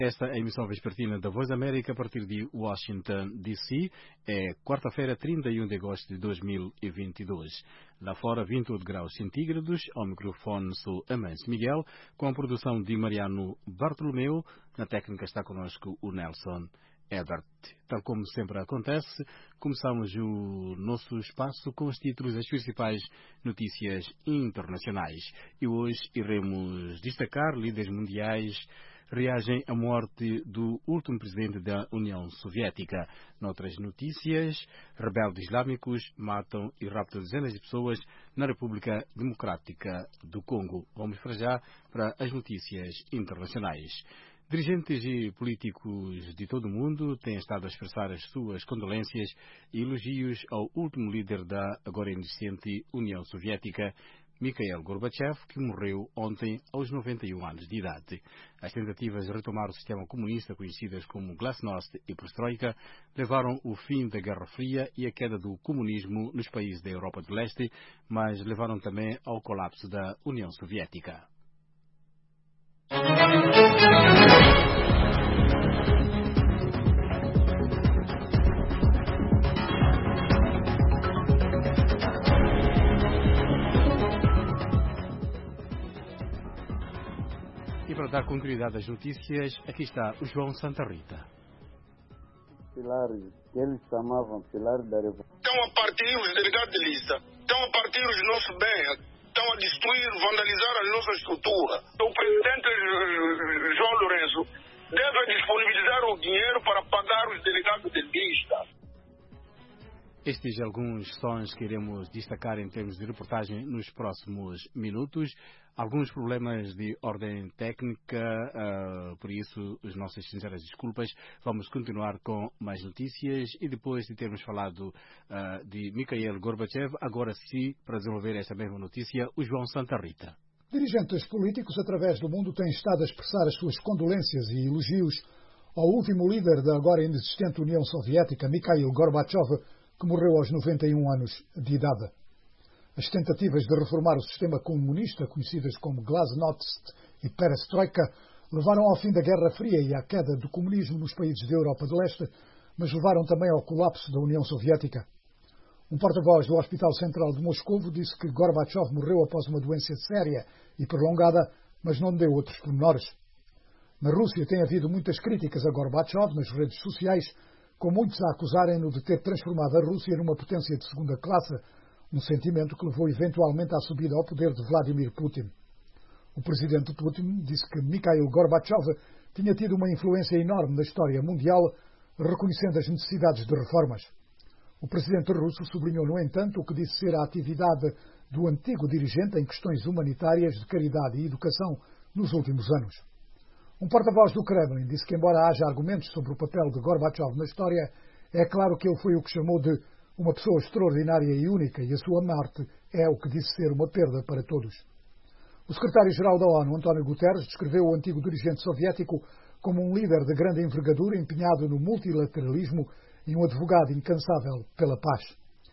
Esta é a emissão vespertina da Voz da América a partir de Washington, D.C. É quarta-feira, 31 de agosto de 2022. Lá fora, 28 graus centígrados. Ao microfone sou Amâncio Miguel, com a produção de Mariano Bartolomeu. Na técnica está connosco o Nelson Edward. Tal como sempre acontece, começamos o nosso espaço com os títulos das principais notícias internacionais. E hoje iremos destacar líderes mundiais reagem à morte do último presidente da União Soviética. Noutras notícias, rebeldes islâmicos matam e raptam dezenas de pessoas na República Democrática do Congo. Vamos para já para as notícias internacionais. Dirigentes e políticos de todo o mundo têm estado a expressar as suas condolências e elogios ao último líder da agora inexistente União Soviética, Mikhail Gorbachev, que morreu ontem aos 91 anos de idade. As tentativas de retomar o sistema comunista, conhecidas como Glasnost e Perestroika, levaram o fim da Guerra Fria e a queda do comunismo nos países da Europa do Leste, mas levaram também ao colapso da União Soviética. E para dar continuidade às notícias, aqui está o João Santa Rita. Pilares, que eles chamavam pilares da revolução. Estão a partir os delegados de lista, estão a partir os nossos bens, estão a destruir, vandalizar a nossa estrutura. O presidente João Lourenço deve disponibilizar o dinheiro para pagar os delegados de lista. Estes alguns sons que iremos destacar em termos de reportagem nos próximos minutos. Alguns problemas de ordem técnica, por isso as nossas sinceras desculpas. Vamos continuar com mais notícias e depois de termos falado de Mikhail Gorbachev, agora sim, para desenvolver esta mesma notícia, o João Santa Rita. Dirigentes políticos através do mundo têm estado a expressar as suas condolências e elogios ao último líder da agora inexistente União Soviética, Mikhail Gorbachev, que morreu aos 91 anos de idade. As tentativas de reformar o sistema comunista, conhecidas como Glasnost e Perestroika, levaram ao fim da Guerra Fria e à queda do comunismo nos países da Europa do Leste, mas levaram também ao colapso da União Soviética. Um porta-voz do Hospital Central de Moscovo disse que Gorbachev morreu após uma doença séria e prolongada, mas não deu outros pormenores. Na Rússia tem havido muitas críticas a Gorbachev nas redes sociais, com muitos a acusarem-no de ter transformado a Rússia numa potência de segunda classe, um sentimento que levou eventualmente à subida ao poder de Vladimir Putin. O presidente Putin disse que Mikhail Gorbachev tinha tido uma influência enorme na história mundial, reconhecendo as necessidades de reformas. O presidente russo sublinhou, no entanto, o que disse ser a atividade do antigo dirigente em questões humanitárias, de caridade e educação nos últimos anos. Um porta-voz do Kremlin disse que, embora haja argumentos sobre o papel de Gorbachev na história, é claro que ele foi o que chamou de uma pessoa extraordinária e única, e a sua morte é o que disse ser uma perda para todos. O secretário-geral da ONU, António Guterres, descreveu o antigo dirigente soviético como um líder de grande envergadura empenhado no multilateralismo e um advogado incansável pela paz.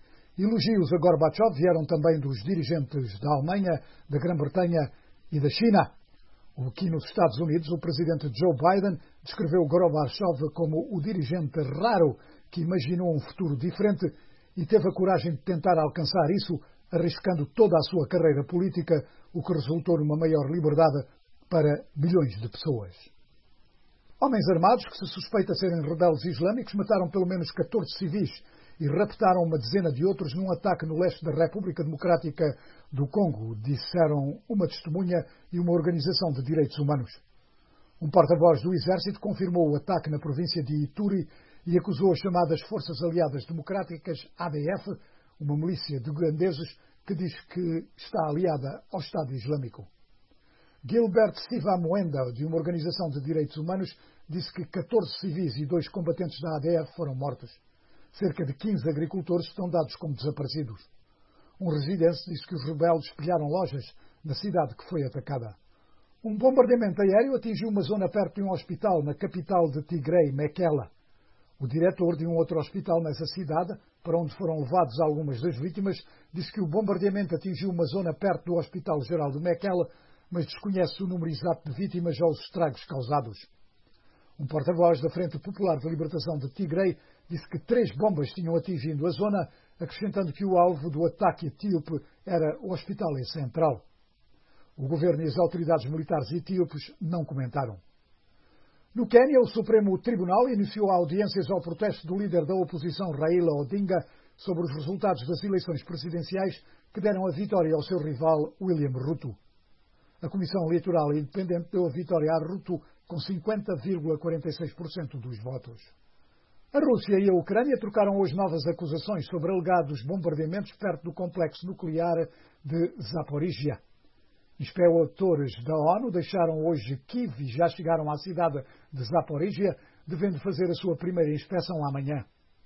Elogios a Gorbachev vieram também dos dirigentes da Alemanha, da Grã-Bretanha e da China. Aqui nos Estados Unidos, o presidente Joe Biden descreveu Gorbachev como o dirigente raro que imaginou um futuro diferente e teve a coragem de tentar alcançar isso, arriscando toda a sua carreira política, o que resultou numa maior liberdade para milhões de pessoas. Homens armados, que se suspeita serem rebeldes islâmicos, mataram pelo menos 14 civis e raptaram uma dezena de outros num ataque no leste da República Democrática do Congo, disseram uma testemunha e uma organização de direitos humanos. Um porta-voz do Exército confirmou o ataque na província de Ituri e acusou as chamadas Forças Aliadas Democráticas, ADF, uma milícia de ugandeses que diz que está aliada ao Estado Islâmico. Gilbert Siva Moenda, de uma organização de direitos humanos, disse que 14 civis e 2 combatentes da ADF foram mortos. Cerca de 15 agricultores estão dados como desaparecidos. Um residente disse que os rebeldes espelharam lojas na cidade que foi atacada. Um bombardeamento aéreo atingiu uma zona perto de um hospital na capital de Tigray, Mekela. O diretor de um outro hospital nessa cidade, para onde foram levados algumas das vítimas, disse que o bombardeamento atingiu uma zona perto do Hospital Geral de Mekela, mas desconhece o número exato de vítimas ou os estragos causados. Um porta-voz da Frente Popular de Libertação de Tigray disse que 3 bombas tinham atingido a zona, acrescentando que o alvo do ataque etíope era o Hospital Central. O governo e as autoridades militares etíopes não comentaram. No Quênia, o Supremo Tribunal iniciou audiências ao protesto do líder da oposição, Raila Odinga, sobre os resultados das eleições presidenciais que deram a vitória ao seu rival, William Ruto. A Comissão Eleitoral Independente deu a vitória a Ruto com 50,46% dos votos. A Rússia e a Ucrânia trocaram hoje novas acusações sobre alegados bombardeamentos perto do complexo nuclear de Zaporizhia. Inspetores da ONU deixaram hoje Kiev e já chegaram à cidade de Zaporizhia, devendo fazer a sua primeira inspeção amanhã.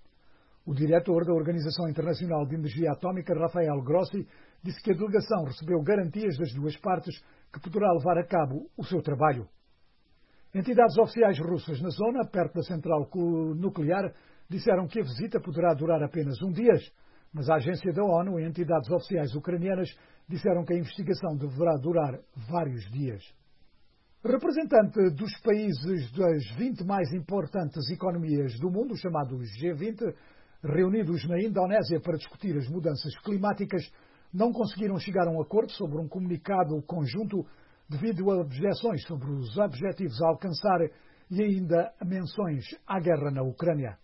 O diretor da Organização Internacional de Energia Atómica, Rafael Grossi, disse que a delegação recebeu garantias das duas partes que poderá levar a cabo o seu trabalho. Entidades oficiais russas na zona, perto da central nuclear, disseram que a visita poderá durar apenas um dia, mas a agência da ONU e entidades oficiais ucranianas disseram que a investigação deverá durar vários dias. Representante dos países das 20 mais importantes economias do mundo, chamados G20, reunidos na Indonésia para discutir as mudanças climáticas, não conseguiram chegar a um acordo sobre um comunicado conjunto devido a objeções sobre os objetivos a alcançar e ainda menções à guerra na Ucrânia.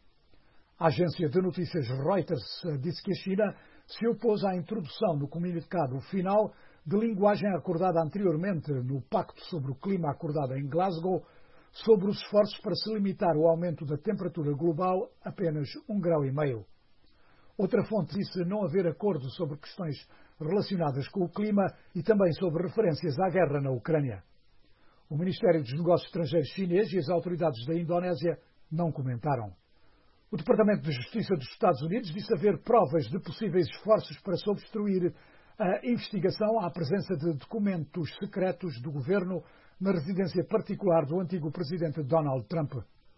A agência de notícias Reuters disse que a China se opôs à introdução no comunicado final de linguagem acordada anteriormente no Pacto sobre o Clima acordado em Glasgow, sobre os esforços para se limitar o aumento da temperatura global a apenas 1,5 graus. Outra fonte disse não haver acordo sobre questões relacionadas com o clima e também sobre referências à guerra na Ucrânia. O Ministério dos Negócios Estrangeiros chinês e as autoridades da Indonésia não comentaram. O Departamento de Justiça dos Estados Unidos disse haver provas de possíveis esforços para se obstruir a investigação à presença de documentos secretos do governo na residência particular do antigo presidente Donald Trump.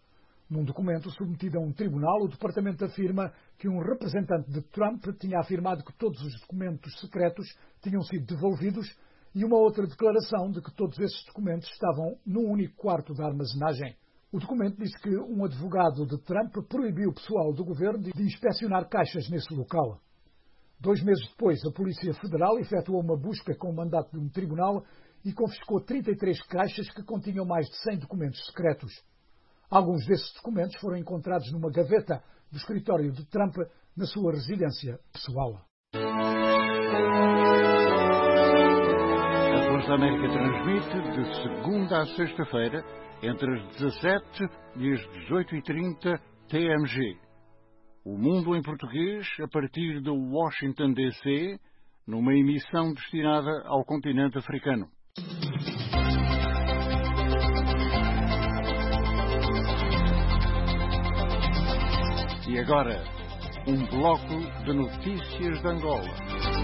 Num documento submetido a um tribunal, o departamento afirma que um representante de Trump tinha afirmado que todos os documentos secretos tinham sido devolvidos e uma outra declaração de que todos esses documentos estavam num único quarto de armazenagem. O documento diz que um advogado de Trump proibiu o pessoal do governo de inspecionar caixas nesse local. 2 meses depois, a Polícia Federal efetuou uma busca com o mandato de um tribunal e confiscou 33 caixas que continham mais de 100 documentos secretos. Alguns desses documentos foram encontrados numa gaveta do escritório de Trump na sua residência pessoal. A Voz da América transmite de segunda a sexta-feira, entre as 17 e as 18h30 TMG. O Mundo em Português, a partir de Washington, D.C., numa emissão destinada ao continente africano. E agora, um bloco de notícias de Angola.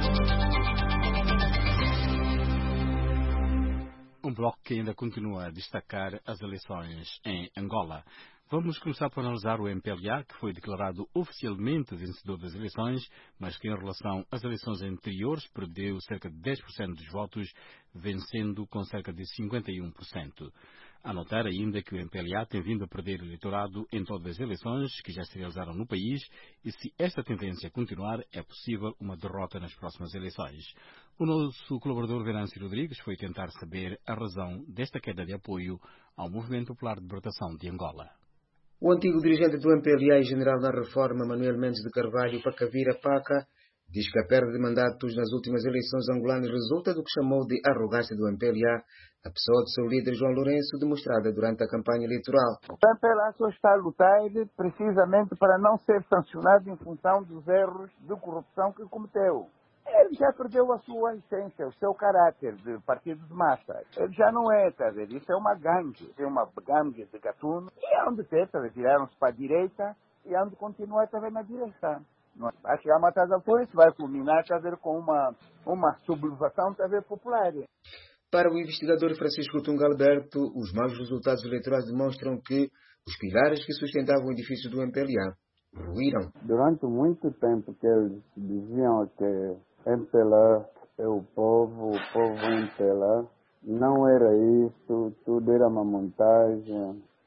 Um bloco que ainda continua a destacar as eleições em Angola. Vamos começar por analisar o MPLA, que foi declarado oficialmente vencedor das eleições, mas que em relação às eleições anteriores perdeu cerca de 10% dos votos, vencendo com cerca de 51%. A notar ainda que o MPLA tem vindo a perder eleitorado em todas as eleições que já se realizaram no país e se esta tendência continuar, é possível uma derrota nas próximas eleições. O nosso colaborador Venâncio Rodrigues foi tentar saber a razão desta queda de apoio ao Movimento Popular de Libertação de Angola. O antigo dirigente do MPLA e general da Reforma, Manuel Mendes de Carvalho Pacavira Paca, diz que a perda de mandatos nas últimas eleições angolanas resulta do que chamou de arrogância do MPLA, a pessoa de seu líder João Lourenço, demonstrada durante a campanha eleitoral. O MPLA só está a lutar precisamente para não ser sancionado em função dos erros de corrupção que cometeu. Ele já perdeu a sua essência, o seu caráter de partido de massa. Ele já não é, tá vendo? Isso é uma gangue de gatuno. E é onde viraram-se para a direita e é onde continua também na direita. Acho que a matada por isso vai culminar com uma sublevação popular. Para o investigador Francisco Tunga Alberto, os maus resultados eleitorais demonstram que os pilares que sustentavam o edifício do MPLA ruíram. Durante muito tempo que eles diziam que MPLA é o povo MPLA, não era isso, tudo era uma montagem.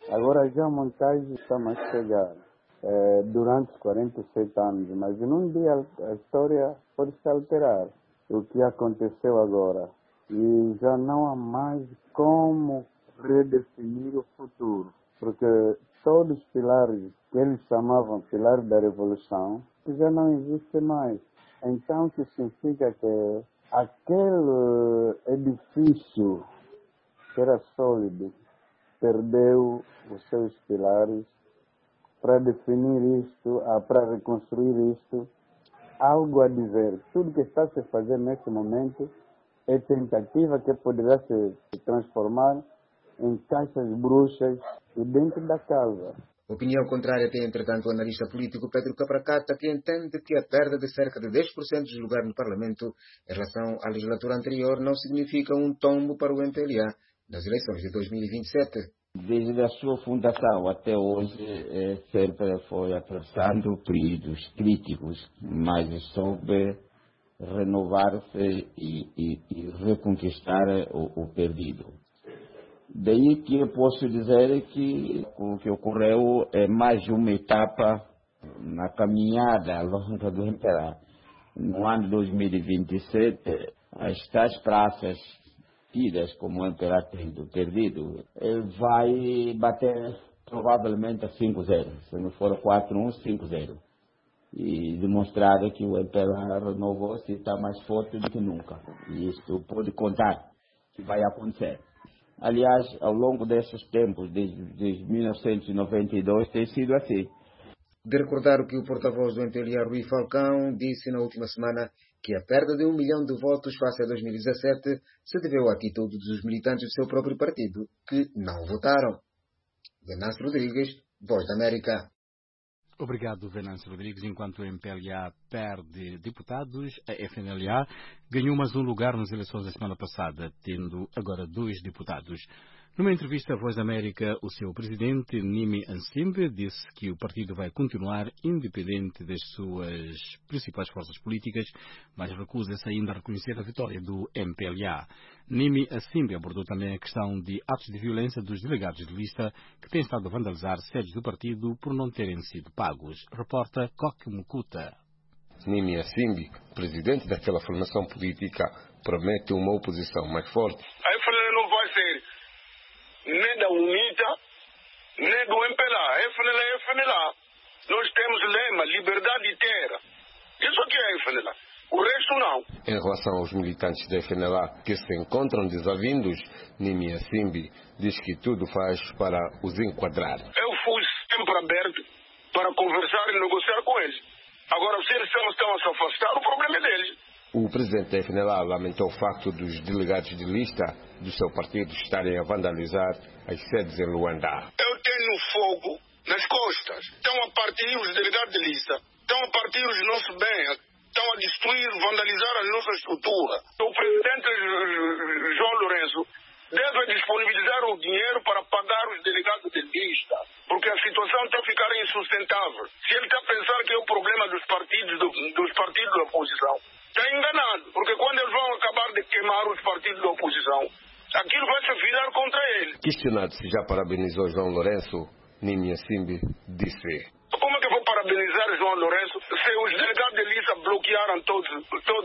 Agora já a montagem está mais chegar durante os 47 anos, mas num dia a história pode se alterar. O que aconteceu agora. E já não há mais como redefinir o futuro, porque todos os pilares que eles chamavam pilares da revolução já não existem mais. Então, o que significa que aquele edifício que era sólido perdeu os seus pilares. Para definir isto, para reconstruir isto, algo a dizer. Tudo que está a se fazer neste momento é tentativa que poderá se transformar em caixas bruxas e dentro da casa. Opinião contrária tem, entretanto, o analista político Pedro Capracata, que entende que a perda de cerca de 10% dos lugares no Parlamento em relação à legislatura anterior não significa um tombo para o MPLA nas eleições de 2027. Desde a sua fundação até hoje, sempre foi atravessando períodos críticos, mas soube renovar-se e reconquistar o perdido. Daí que eu posso dizer que o que ocorreu é mais uma etapa na caminhada longa do MPLA. No ano 2027, as tais praças tidas como o MPLA tendo perdido, vai bater provavelmente a 5-0, se não for 4-1, 5-0. E demonstrar que o MPLA renovou-se e está mais forte do que nunca. E isto pode contar que vai acontecer. Aliás, ao longo desses tempos, desde 1992, tem sido assim. De recordar o que o porta-voz do MPLA, Rui Falcão, disse na última semana, que a perda de 1 milhão de votos face a 2017 se deveu à atitude dos militantes do seu próprio partido, que não votaram. Venâncio Rodrigues, Voz da América. Obrigado, Venâncio Rodrigues. Enquanto o MPLA perde deputados, a FNLA ganhou mais um lugar nas eleições da semana passada, tendo agora 2 deputados. Numa entrevista à Voz da América, o seu presidente, Nimi Ansimbe, disse que o partido vai continuar independente das suas principais forças políticas, mas recusa-se ainda a reconhecer a vitória do MPLA. Nimi Ansimbe abordou também a questão de atos de violência dos delegados de lista que têm estado a vandalizar sedes do partido por não terem sido pagos. Repórter Koki Mukuta. Nimi Ansimbe, presidente daquela formação política, promete uma oposição mais forte. A FNL não vai ser nem da UNITA, nem do MPLA. FNLA é FNLA. Nós temos lema, liberdade e terra. Isso aqui é FNLA. O resto não. Em relação aos militantes da FNLA que se encontram desavindos, Nimi Ansimbe diz que tudo faz para os enquadrar. Eu fui sempre aberto para conversar e negociar com eles. Agora, se eles estão a se afastar, o problema é deles. O presidente da FNLA lamentou o facto dos delegados de lista do seu partido estarem a vandalizar as sedes em Luanda. Eu tenho fogo nas costas. Estão a partir os delegados de lista. Estão a partir os nossos bens. Estão a destruir, vandalizar a nossa estrutura. O presidente João Lourenço deve disponibilizar o dinheiro para pagar os delegados de lista, porque a situação está a ficar insustentável. Se ele está a pensar que é o problema dos partidos da oposição, está enganado, porque quando eles vão acabar de queimar os partidos da oposição, aquilo vai se virar contra ele. Questionado se já parabenizou João Lourenço, Nimi Ansimbe disse: como é que eu vou parabenizar João Lourenço se os delegados de lista bloquearam todas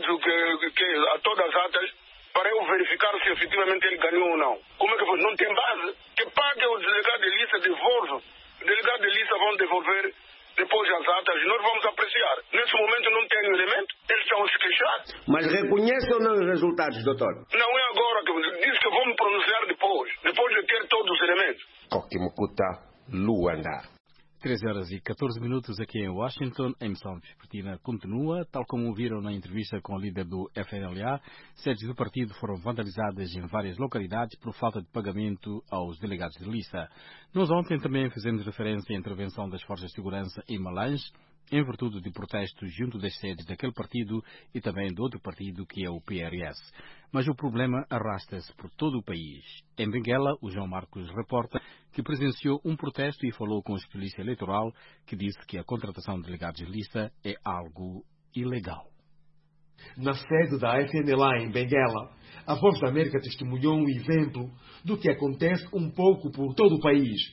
as atas para eu verificar se efetivamente ele ganhou ou não? Como é que foi? Não tem base. Que pague os delegados de lista, devolvam. Os delegados de lista vão devolver depois as atas e nós vamos apreciar. Nesse momento não tem elemento, eles estão a se queixar. Mas reconhece ou não os resultados, doutor? Não é agora que diz que vou me pronunciar depois de ter todos os elementos. Koki Mukuta, Luanda. 13h14 aqui em Washington. A emissão vespertina continua, tal como viram na entrevista com o líder do FNLA. Sedes do partido foram vandalizadas em várias localidades por falta de pagamento aos delegados de lista. Nós ontem também fizemos referência à intervenção das forças de segurança em Malange, em virtude de protestos junto das sedes daquele partido e também do outro partido, que é o PRS. Mas o problema arrasta-se por todo o país. Em Benguela, o João Marcos reporta que presenciou um protesto e falou com a polícia eleitoral, que disse que a contratação de delegados de lista é algo ilegal. Na sede da FNLA em Benguela, a Voz da América testemunhou um exemplo do que acontece um pouco por todo o país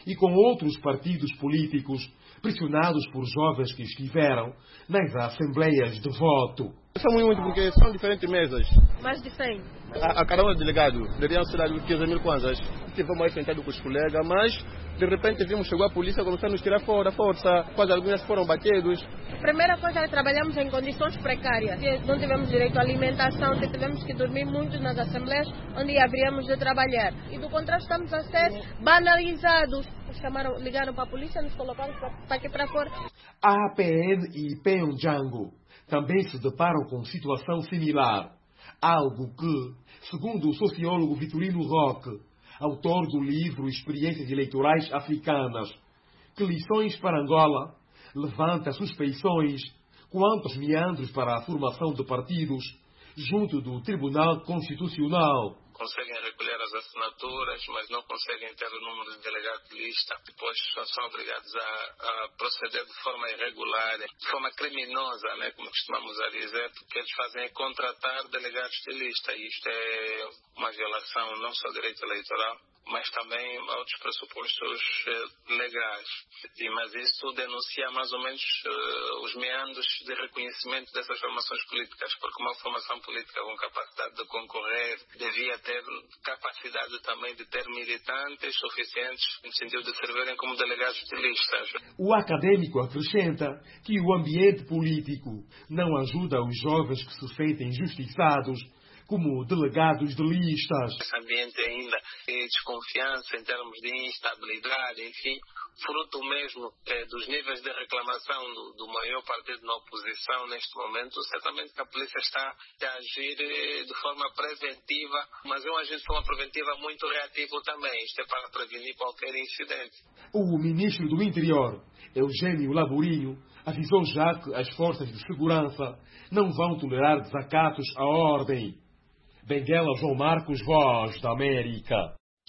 e com outros partidos políticos, pressionados por jovens que estiveram nas assembleias de voto. São muito porque são diferentes mesas. Mais de 100. A cada um é delegado. Deveriam ser ali 15 mil kwanzas. Estivemos aí sentados com os colegas, mas de repente vimos, chegou a polícia, começou a nos tirar fora, força. Quase alguns foram batidos. A primeira coisa é que trabalhamos em condições precárias. Não tivemos direito à alimentação, tivemos que dormir muito nas assembleias onde haveríamos de trabalhar. E do contrário estamos a ser banalizados. Ligaram para a polícia, nos colocaram para aqui para fora. A APN e Pyongyang também se deparam com situação similar. Algo que, segundo o sociólogo Vitorino Roque, autor do livro Experiências Eleitorais Africanas, que lições para Angola, levanta suspeições quanto aos meandros para a formação de partidos junto do Tribunal Constitucional. Conseguem recolher as assinaturas, mas não conseguem ter o número de delegados de lista. Depois são obrigados a proceder de forma irregular, de forma criminosa, né, como costumamos a dizer, porque eles fazem contratar delegados de lista. E isto é uma violação não só do direito eleitoral, mas também a outros pressupostos legais. Mas isso denuncia mais ou menos os meandros de reconhecimento dessas formações políticas, porque uma formação política com capacidade de concorrer devia ter capacidade também de ter militantes suficientes no sentido de servirem como delegados de listas. O acadêmico acrescenta que o ambiente político não ajuda os jovens que se sentem injustiçados como delegados de listas. Esse ambiente ainda é desconfiança em termos de instabilidade, enfim, fruto mesmo dos níveis de reclamação do maior partido na oposição neste momento. Certamente que a polícia está a agir de forma preventiva, mas é um agir de forma preventiva muito reativo também. Isto é para prevenir qualquer incidente. O ministro do Interior, Eugênio Laborinho, avisou já que as forças de segurança não vão tolerar desacatos à ordem. Benguela João Marcos, Voz da América.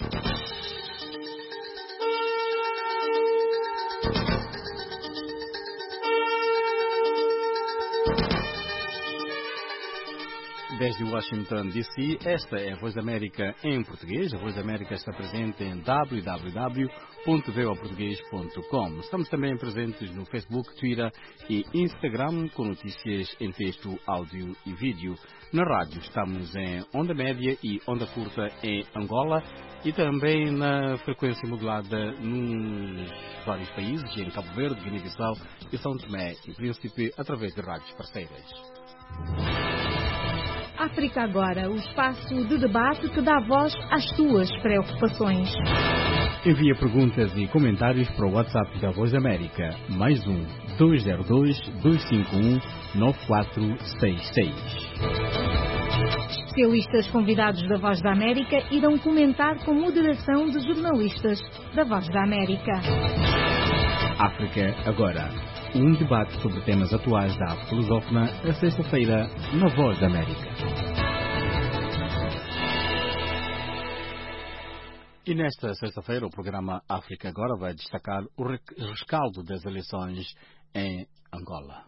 Desde Washington, D.C., esta é a Voz da América em português. A Voz da América está presente em www.voaportugues.com. Estamos também presentes no Facebook, Twitter e Instagram com notícias em texto, áudio e vídeo. Na rádio estamos em onda média e onda curta em Angola e também na frequência modulada nos vários países, em Cabo Verde, Guiné-Bissau e São Tomé e Príncipe, através de rádios parceiras. África Agora, o espaço de debate que dá voz às tuas preocupações. Envia perguntas e comentários para o WhatsApp da Voz da América, mais 202-251-9466. Especialistas convidados da Voz da América irão comentar com moderação de jornalistas da Voz da América. África Agora, um debate sobre temas atuais da África lusófona, a sexta-feira, na Voz da América. E nesta sexta-feira, o programa África Agora vai destacar o rescaldo das eleições em Angola.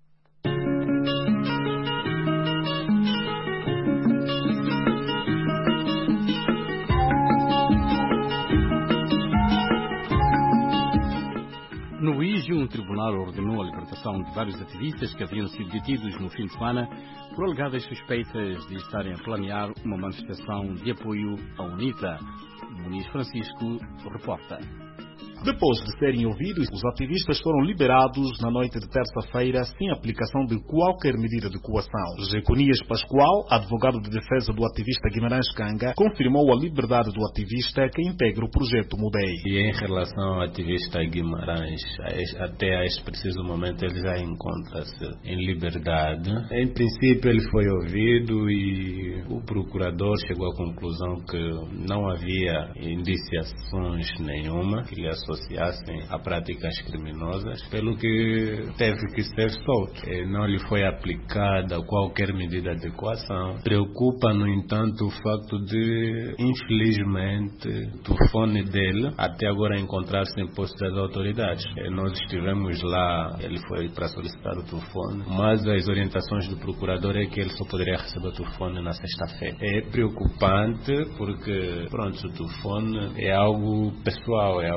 No IJE, um tribunal ordenou a libertação de vários ativistas que haviam sido detidos no fim de semana por alegadas suspeitas de estarem a planear uma manifestação de apoio à UNITA. Muniz Francisco reporta. Depois de serem ouvidos, os ativistas foram liberados na noite de terça-feira sem aplicação de qualquer medida de coação. Jeconias Pascoal, advogado de defesa do ativista Guimarães Canga, confirmou a liberdade do ativista que integra o projeto Mudei. E em relação ao ativista Guimarães, até a este preciso momento ele já encontra-se em liberdade. Em princípio ele foi ouvido e o procurador chegou à conclusão que não havia indiciações nenhuma que lhe associassem a práticas criminosas, pelo que teve que ser solto. Não lhe foi aplicada qualquer medida de coação. Preocupa, no entanto, o facto de, infelizmente, o telefone dele até agora encontrar-se em posse das autoridades. Nós estivemos lá, ele foi para solicitar o telefone, mas as orientações do procurador é que ele só poderia receber o telefone na sexta-feira. É preocupante porque, pronto, o telefone é algo pessoal, é algo privado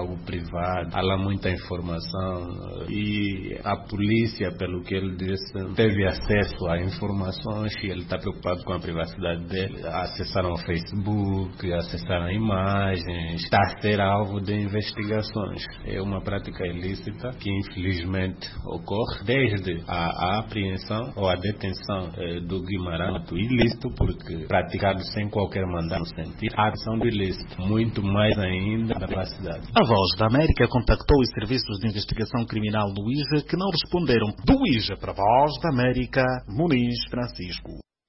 privado, há lá muita informação e a polícia, pelo que ele disse, teve acesso a informações e ele está preocupado com a privacidade dele. Acessaram o Facebook, acessaram imagens, está a ser alvo de investigações. É uma prática ilícita que infelizmente ocorre desde a apreensão ou a detenção do Guimarães, ilícito porque praticado sem qualquer mandado no sentido, a ação do ilícito, muito mais ainda da privacidade. A Voz da América contactou os serviços de investigação criminal do IJA que não responderam. Do IJA para a Voz da América, Muniz Francisco.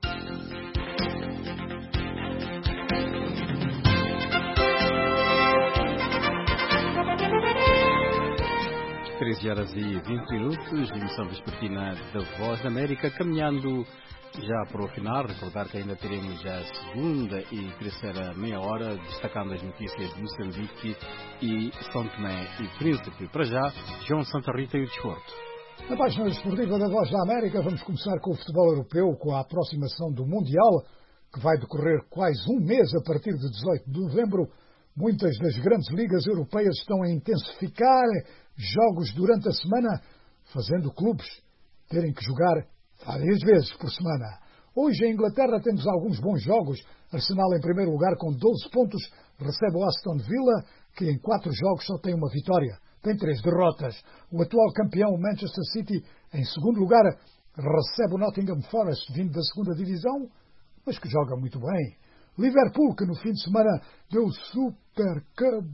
13h20, emissão vespertina da Voz da América, caminhando já para o final. Recordar que ainda teremos a segunda e terceira meia hora, destacando as notícias de Moçambique e São Tomé e Príncipe. Para já, João Santa Rita e o desporto. Na página desportiva da Voz da América, vamos começar com o futebol europeu, com a aproximação do Mundial, que vai decorrer quase um mês a partir de 18 de novembro. Muitas das grandes ligas europeias estão a intensificar jogos durante a semana, fazendo clubes terem que jogar várias vezes por semana. Hoje em Inglaterra temos alguns bons jogos. Arsenal em primeiro lugar com 12 pontos, recebe o Aston Villa, que em 4 jogos só tem uma vitória, tem 3 derrotas. O atual campeão Manchester City em segundo lugar recebe o Nottingham Forest, vindo da segunda divisão, mas que joga muito bem. Liverpool, que no fim de semana deu super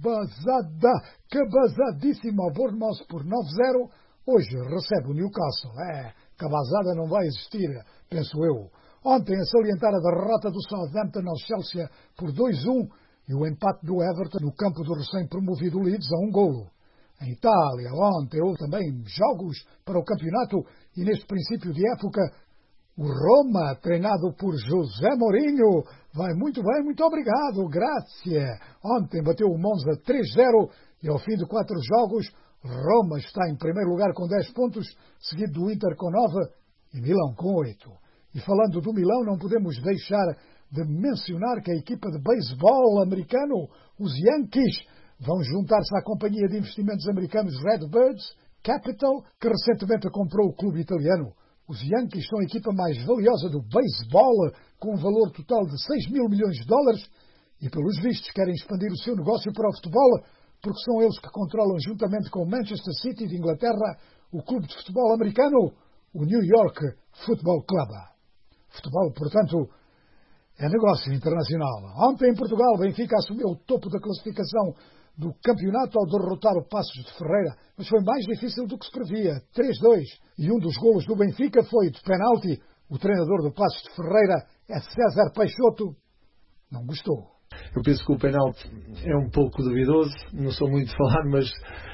cabazadíssimo ao Bournemouth por 9-0, hoje recebe o Newcastle. Cabazada não vai existir, penso eu. Ontem a salientar a derrota do Southampton ao Chelsea por 2-1 e o empate do Everton no campo do recém-promovido Leeds a 1-golo. Em Itália, ontem houve também jogos para o campeonato e neste princípio de época o Roma, treinado por José Mourinho, vai muito bem, muito obrigado, grazie. Ontem bateu o Monza 3-0 e ao fim de 4 jogos, Roma está em primeiro lugar com 10 pontos, seguido do Inter com 9 e Milão com 8. E falando do Milão, não podemos deixar de mencionar que a equipa de beisebol americano, os Yankees, vão juntar-se à companhia de investimentos americanos Redbirds Capital, que recentemente comprou o clube italiano. Os Yankees são a equipa mais valiosa do beisebol, com um valor total de 6 mil milhões de dólares, e pelos vistos querem expandir o seu negócio para o futebol, porque são eles que controlam, juntamente com o Manchester City de Inglaterra, o clube de futebol americano, o New York Football Club. Futebol, portanto, é negócio internacional. Ontem em Portugal, o Benfica assumiu o topo da classificação do campeonato ao derrotar o Passos de Ferreira, mas foi mais difícil do que se previa, 3-2, e um dos golos do Benfica foi de penalti. O treinador do Passos de Ferreira é César Peixoto, não gostou. Eu penso que o penalti é um pouco duvidoso, não sou muito de falar, mas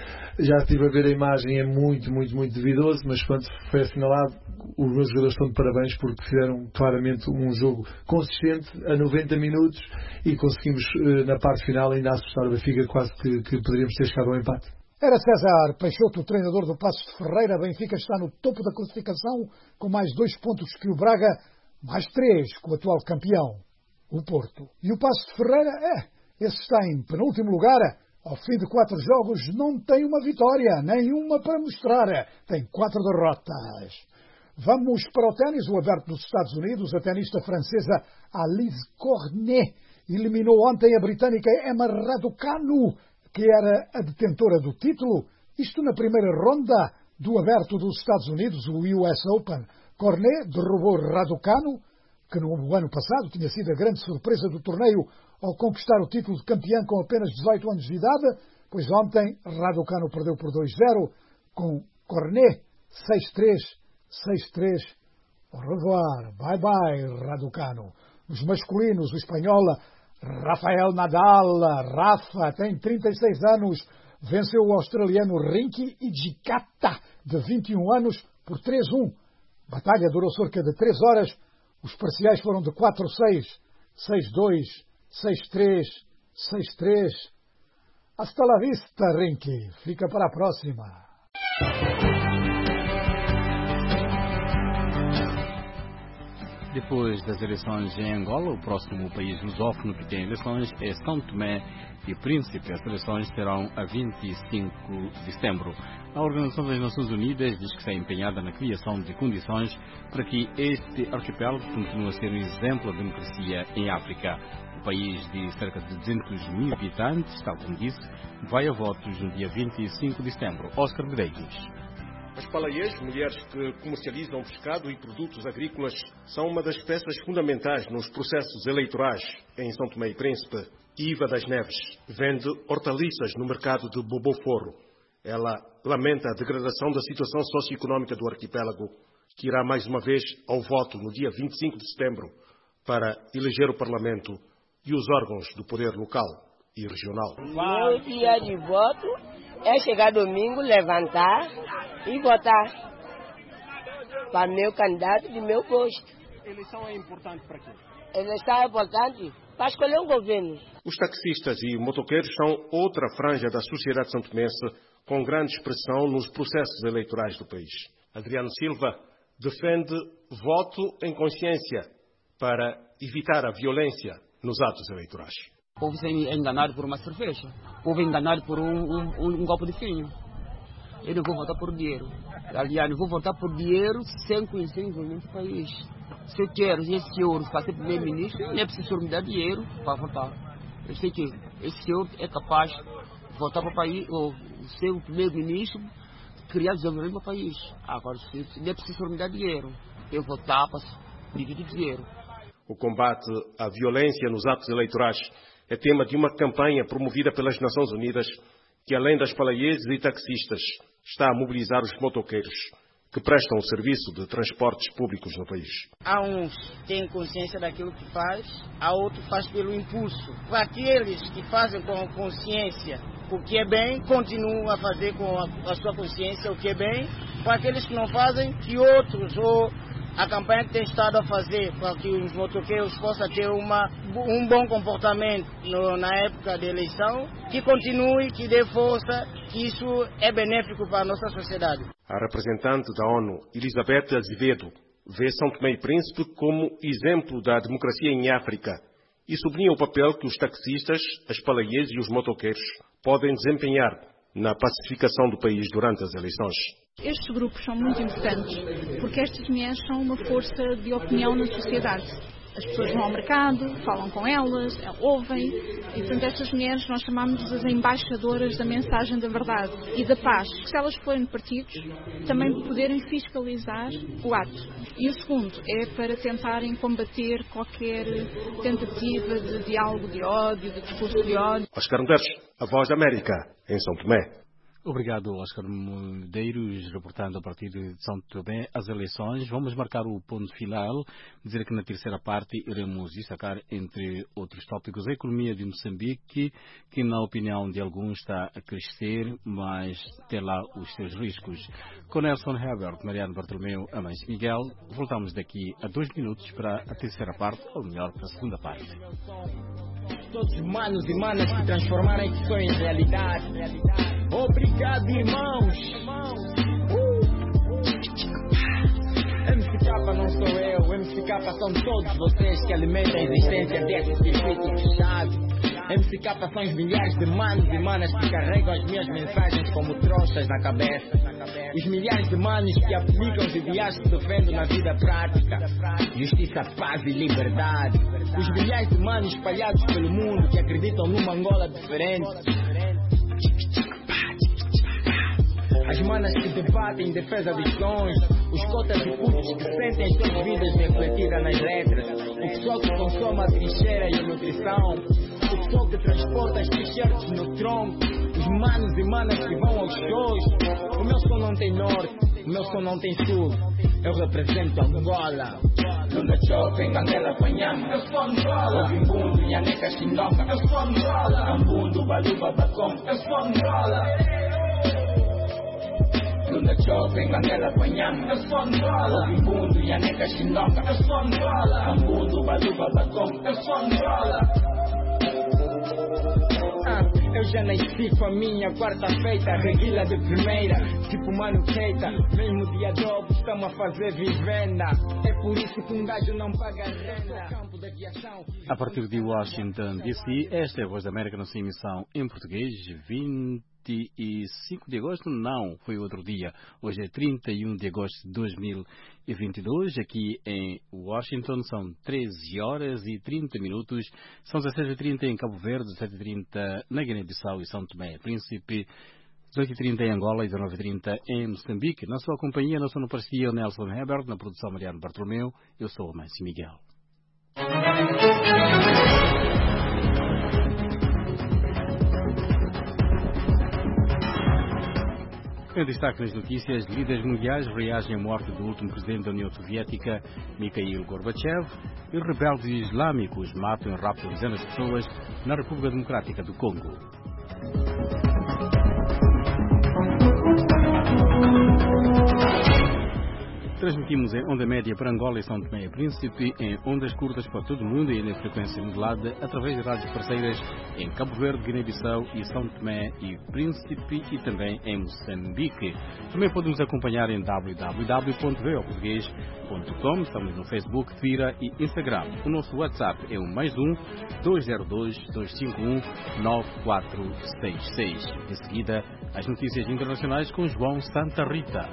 já estive a ver a imagem, é muito duvidoso, mas quando foi assinalado, os meus jogadores estão de parabéns porque fizeram claramente um jogo consistente a 90 minutos e conseguimos na parte final ainda assustar o Benfica, quase que poderíamos ter chegado ao empate. Era César Peixoto, o treinador do Passos de Ferreira. Benfica está no topo da classificação com mais 2 pontos que o Braga, mais 3 com o atual campeão, o Porto. E o Passos de Ferreira, esse está em penúltimo lugar. Ao fim de 4 jogos não tem uma vitória, nenhuma para mostrar. Tem 4 derrotas. Vamos para o ténis, o aberto dos Estados Unidos. A tenista francesa Alice Cornet eliminou ontem a britânica Emma Raducanu, que era a detentora do título. Isto na primeira ronda do aberto dos Estados Unidos, o US Open. Cornet derrubou Raducanu, que no ano passado tinha sido a grande surpresa do torneio ao conquistar o título de campeã com apenas 18 anos de idade, pois ontem Raducanu perdeu por 2-0 com Cornet 6-3, 6-3. Au revoir, bye bye Raducanu. Nos masculinos, o espanhol Rafael Nadal, Rafa, tem 36 anos, venceu o australiano Rinky Hijikata, de 21 anos, por 3-1. A batalha durou cerca de 3 horas. Os parciais foram de 4-6, 6-2, 6-3, 6-3. Hasta la vista, Rinky. Fica para a próxima. Depois das eleições em Angola, o próximo país lusófono que tem eleições é São Tomé e Príncipe. As eleições serão a 25 de setembro. A Organização das Nações Unidas diz que está empenhada na criação de condições para que este arquipélago continue a ser um exemplo de democracia em África. O país de cerca de 200 mil habitantes, tal como disse, vai a votos no dia 25 de setembro. Oscar Medeiros. As palaiês, mulheres que comercializam pescado e produtos agrícolas, são uma das peças fundamentais nos processos eleitorais em São Tomé e Príncipe. Iva das Neves vende hortaliças no mercado de Boboforro. Ela lamenta a degradação da situação socioeconómica do arquipélago, que irá mais uma vez ao voto no dia 25 de setembro para eleger o Parlamento e os órgãos do poder local e regional. Meu dia de voto é chegar domingo, levantar e votar para meu candidato de meu posto. A eleição é importante para quê? A eleição é importante para escolher um governo. Os taxistas e motoqueiros são outra franja da sociedade santomense com grande expressão nos processos eleitorais do país. Adriano Silva defende voto em consciência para evitar a violência nos atos eleitorais. O povo é enganado por uma cerveja. O povo é enganado por um copo de vinho. Eu não vou votar por dinheiro. Aliás, não vou votar por dinheiro sem conhecer o envolvimento do país. Se eu quero esse senhor para ser primeiro-ministro, não é preciso me dar dinheiro para votar. Eu sei que esse senhor é capaz de votar para o país, ou ser o primeiro-ministro, criar desenvolvimento para o país. Agora, se não é preciso me dar dinheiro, eu votar para dividir dinheiro. O combate à violência nos atos eleitorais é tema de uma campanha promovida pelas Nações Unidas que, além das palaiês e taxistas, está a mobilizar os motoqueiros que prestam o serviço de transportes públicos no país. Há uns que têm consciência daquilo que faz, há outros que faz pelo impulso. Para aqueles que fazem com consciência o que é bem, continuam a fazer com a sua consciência o que é bem. Para aqueles que não fazem, que outros ou a campanha que tem estado a fazer para que os motoqueiros possam ter um bom comportamento na época da eleição, que continue, que dê força, que isso é benéfico para a nossa sociedade. A representante da ONU, Elizabeth Azevedo, vê São Tomé e Príncipe como exemplo da democracia em África e sublinha o papel que os taxistas, as palaiês e os motoqueiros podem desempenhar na pacificação do país durante as eleições. Estes grupos são muito importantes porque estas mulheres são uma força de opinião na sociedade. As pessoas vão ao mercado, falam com elas, ouvem, e portanto estas mulheres nós chamamos as embaixadoras da mensagem da verdade e da paz. Se elas forem partidos, também poderem fiscalizar o ato. E o segundo é para tentarem combater qualquer tentativa de diálogo de ódio, de discurso de ódio. Oscar Medeiros, a Voz da América, em São Tomé. Obrigado, Oscar Medeiros, reportando a partir de São Tomé as eleições. Vamos marcar o ponto final, dizer que na terceira parte iremos destacar, entre outros tópicos, a economia de Moçambique, que na opinião de alguns está a crescer, mas tem lá os seus riscos. Com Nelson Herbert, Mariano Bartolomeu, Amâncio Miguel, voltamos daqui a 2 minutos para a terceira parte, ou melhor, para a segunda parte. Todos os manos e manas que transformaram esse sonho em realidade. Obrigado, irmãos. MCK não sou eu, MCK são todos vocês que alimentam a existência desse circuito fechado. MCK são os milhares de manos e manas que carregam as minhas mensagens como trouxas na cabeça. Os milhares de manos que aplicam os ideais que defendo na vida prática. Justiça, paz e liberdade. Os milhares de manos espalhados pelo mundo que acreditam numa Angola diferente. As manas que debatem em defesa dos sonhos. Os cotas e putos que sentem as suas vidas refletidas nas letras. O pessoal que consome a trincheira e a nutrição. O pessoal que transporta as t-shirts no tronco. Os manos e manas que vão aos shows. O meu som não tem norte, o meu som não tem sul. Eu represento Angola. Lunda Shopping, Candela Panhama. Eu sou Angola. Ovimbundo, Nhaneca, Xindonga. Eu sou Angola. Ambundo, Baluba, Bacom. Eu sou Angola. Lunda Shopping, Candela Panhama. Eu sou Angola. Ovimbundo, Nhaneca, Xindonga. Eu sou Angola. Ambundo, Baluba, Bacom. Eu sou Angola. Eu já nasci com a minha quarta-feita, reguila de primeira, tipo Mano Keita. Mesmo dia de ovo, estamos a fazer vivenda. É por isso que um gajo não paga renda. Campo de aviação. A partir de Washington, D.C., esta é a Voz da América na sua emissão em português, 25 de agosto, não, foi outro dia. Hoje é 31 de agosto de 2022. Aqui em Washington são 13 horas e 30 minutos. São 16h30 em Cabo Verde, 17h30 na Guiné-Bissau e São Tomé e Príncipe, 18h30 em Angola e 19h30 em Moçambique. Na sua companhia, na sonoplastia, Nelson Hebert, na produção Mariano Bartolomeu. Eu sou o Mâncio Miguel. Em destaque nas notícias, líderes mundiais reagem à morte do último presidente da União Soviética, Mikhail Gorbachev, e rebeldes islâmicos matam e raptam dezenas de pessoas na República Democrática do Congo. Transmitimos em onda média para Angola e São Tomé e Príncipe, em ondas curtas para todo o mundo e na frequência modulada através de rádios parceiras em Cabo Verde, Guiné-Bissau e São Tomé e Príncipe e também em Moçambique. Também podemos acompanhar em www.voportugues.com. Estamos no Facebook, Twitter e Instagram. O nosso WhatsApp é o +1 202 251 9466. Em seguida, as notícias internacionais com João Santa Rita.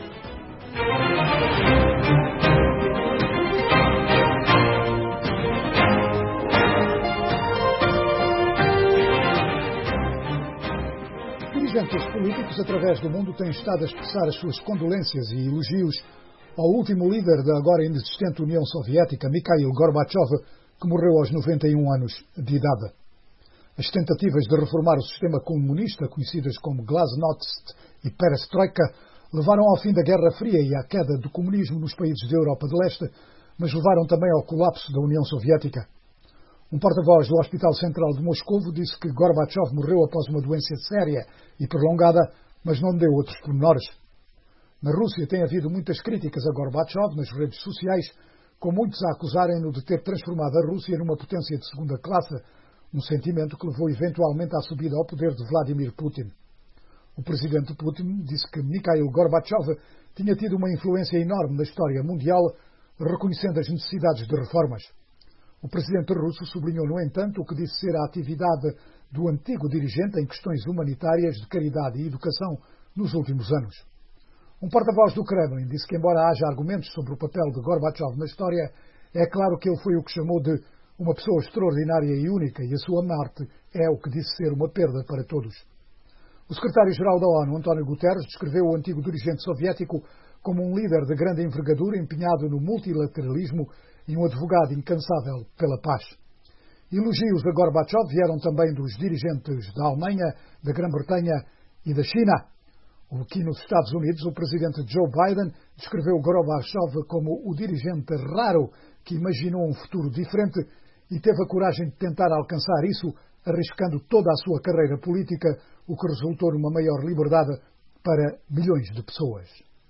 Dirigentes políticos através do mundo têm estado a expressar as suas condolências e elogios ao último líder da agora inexistente União Soviética, Mikhail Gorbachev, que morreu aos 91 anos de idade. As tentativas de reformar o sistema comunista, conhecidas como Glasnost e Perestroika, levaram ao fim da Guerra Fria e à queda do comunismo nos países da Europa de Leste, mas levaram também ao colapso da União Soviética. Um porta-voz do Hospital Central de Moscovo disse que Gorbachev morreu após uma doença séria e prolongada, mas não deu outros pormenores. Na Rússia tem havido muitas críticas a Gorbachev nas redes sociais, com muitos a acusarem-no de ter transformado a Rússia numa potência de segunda classe, um sentimento que levou eventualmente à subida ao poder de Vladimir Putin. O presidente Putin disse que Mikhail Gorbachev tinha tido uma influência enorme na história mundial, reconhecendo as necessidades de reformas. O presidente russo sublinhou, no entanto, o que disse ser a atividade do antigo dirigente em questões humanitárias, de caridade e educação nos últimos anos. Um porta-voz do Kremlin disse que, embora haja argumentos sobre o papel de Gorbachev na história, é claro que ele foi o que chamou de uma pessoa extraordinária e única, e a sua morte é o que disse ser uma perda para todos. O secretário-geral da ONU, António Guterres, descreveu o antigo dirigente soviético como um líder de grande envergadura empenhado no multilateralismo e um advogado incansável pela paz. Elogios a Gorbachev vieram também dos dirigentes da Alemanha, da Grã-Bretanha e da China. Aqui nos Estados Unidos, o presidente Joe Biden descreveu Gorbachev como o dirigente raro que imaginou um futuro diferente e teve a coragem de tentar alcançar isso, arriscando toda a sua carreira política, o que resultou numa maior liberdade para milhões de pessoas.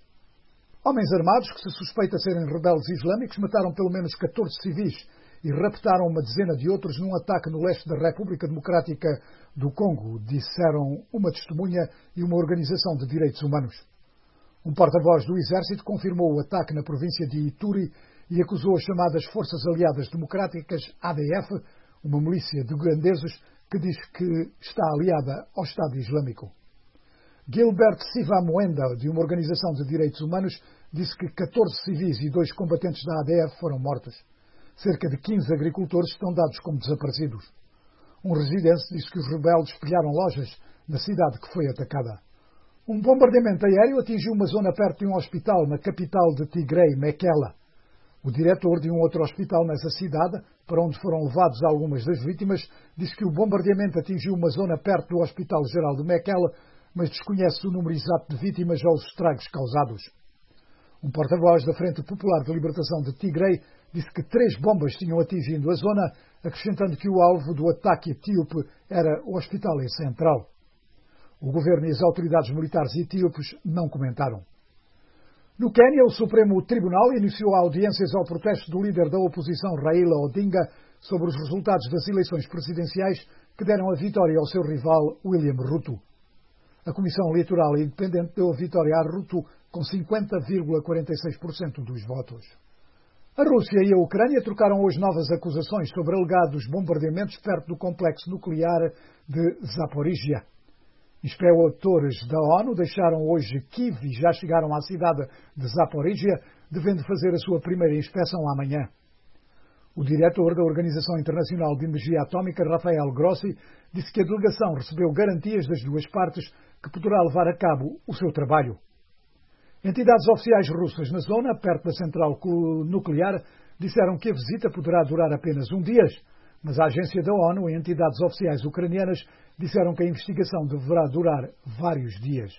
Homens armados que se suspeita serem rebeldes islâmicos mataram pelo menos 14 civis e raptaram uma dezena de outros num ataque no leste da República Democrática do Congo, disseram uma testemunha e uma organização de direitos humanos. Um porta-voz do Exército confirmou o ataque na província de Ituri e acusou as chamadas Forças Aliadas Democráticas, ADF, uma milícia de ugandeses que diz que está aliada ao Estado Islâmico. Gilbert Sivamoenda, de uma organização de direitos humanos, disse que 14 civis e 2 combatentes da ADF foram mortos. Cerca de 15 agricultores estão dados como desaparecidos. Um residente disse que os rebeldes pilharam lojas na cidade que foi atacada. Um bombardeamento aéreo atingiu uma zona perto de um hospital na capital de Tigray, Mekela. O diretor de um outro hospital nessa cidade, para onde foram levados algumas das vítimas, disse que o bombardeamento atingiu uma zona perto do Hospital Geral de Mekela, mas desconhece o número exato de vítimas ou os estragos causados. Um porta-voz da Frente Popular de Libertação de Tigray disse que 3 bombas tinham atingido a zona, acrescentando que o alvo do ataque etíope era o Hospital Central. O governo e as autoridades militares etíopes não comentaram. No Quênia, o Supremo Tribunal iniciou audiências ao protesto do líder da oposição, Raila Odinga, sobre os resultados das eleições presidenciais que deram a vitória ao seu rival William Ruto. A Comissão Eleitoral Independente deu a vitória a Ruto com 50,46% dos votos. A Rússia e a Ucrânia trocaram hoje novas acusações sobre alegados bombardeamentos perto do complexo nuclear de Zaporizhia. Inspetores da ONU deixaram hoje Kiev e já chegaram à cidade de Zaporizhia, devendo fazer a sua primeira inspeção amanhã. O diretor da Organização Internacional de Energia Atómica, Rafael Grossi, disse que a delegação recebeu garantias das duas partes que poderá levar a cabo o seu trabalho. Entidades oficiais russas na zona, perto da central nuclear, disseram que a visita poderá durar apenas um dia, mas a agência da ONU e entidades oficiais ucranianas disseram que a investigação deverá durar vários dias.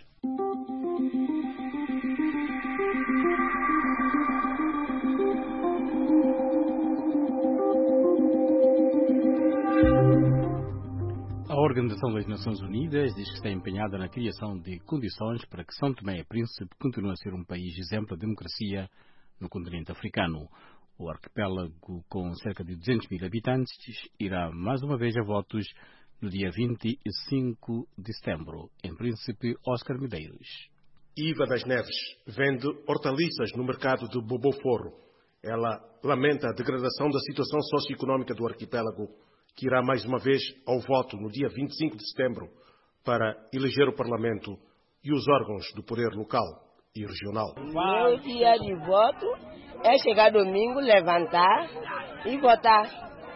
A Organização das Nações Unidas diz que está empenhada na criação de condições para que São Tomé e Príncipe continue a ser um país exemplo de democracia no continente africano. O arquipélago, com cerca de 200 mil habitantes, irá mais uma vez a votos no dia 25 de setembro. Em Príncipe, Oscar Medeiros. Iva das Neves vende hortaliças no mercado de Boboforro. Ela lamenta a degradação da situação socioeconómica do arquipélago, que irá mais uma vez ao voto no dia 25 de setembro para eleger o Parlamento e os órgãos do poder local e regional. Meu dia de voto é chegar domingo, levantar e votar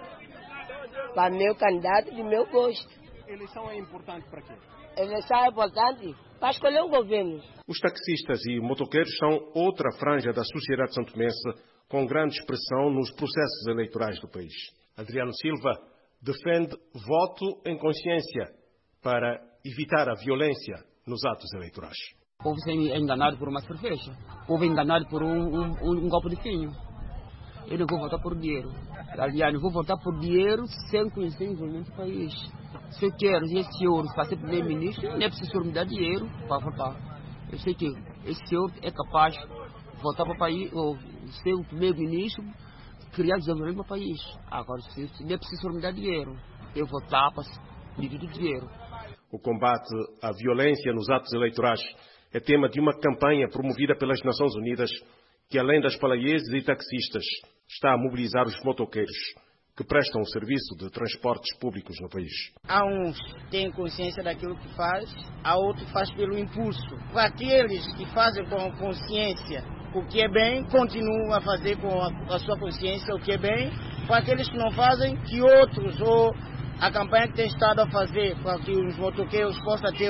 para meu candidato de meu gosto. Eleição é importante para quê? Eleição é importante para escolher um governo. Os taxistas e motoqueiros são outra franja da sociedade santomense com grande expressão nos processos eleitorais do país. Adriano Silva defende voto em consciência para evitar a violência nos atos eleitorais. O povo é enganado por uma cerveja. O povo é enganado por um copo de vinho. Eu não vou votar por dinheiro. Aliás, eu vou votar por dinheiro sem conhecer o desenvolvimento do país. Se eu quero esse senhor para ser primeiro-ministro, não é preciso me dar dinheiro para votar. Eu sei que esse senhor é capaz de votar para o país, ou ser o primeiro-ministro, criar desenvolvimento para o país. Agora, se não é preciso me dar dinheiro, eu votar para pedir do dinheiro. O combate à violência nos atos eleitorais é tema de uma campanha promovida pelas Nações Unidas que, além das palaieses e taxistas, está a mobilizar os motoqueiros que prestam o serviço de transportes públicos no país. Há uns que têm consciência daquilo que faz, há outros que faz pelo impulso. Para aqueles que fazem com consciência o que é bem, continuam a fazer com a sua consciência o que é bem. Para aqueles que não fazem, que outros, ou a campanha que tem estado a fazer para que os motoqueiros possam ter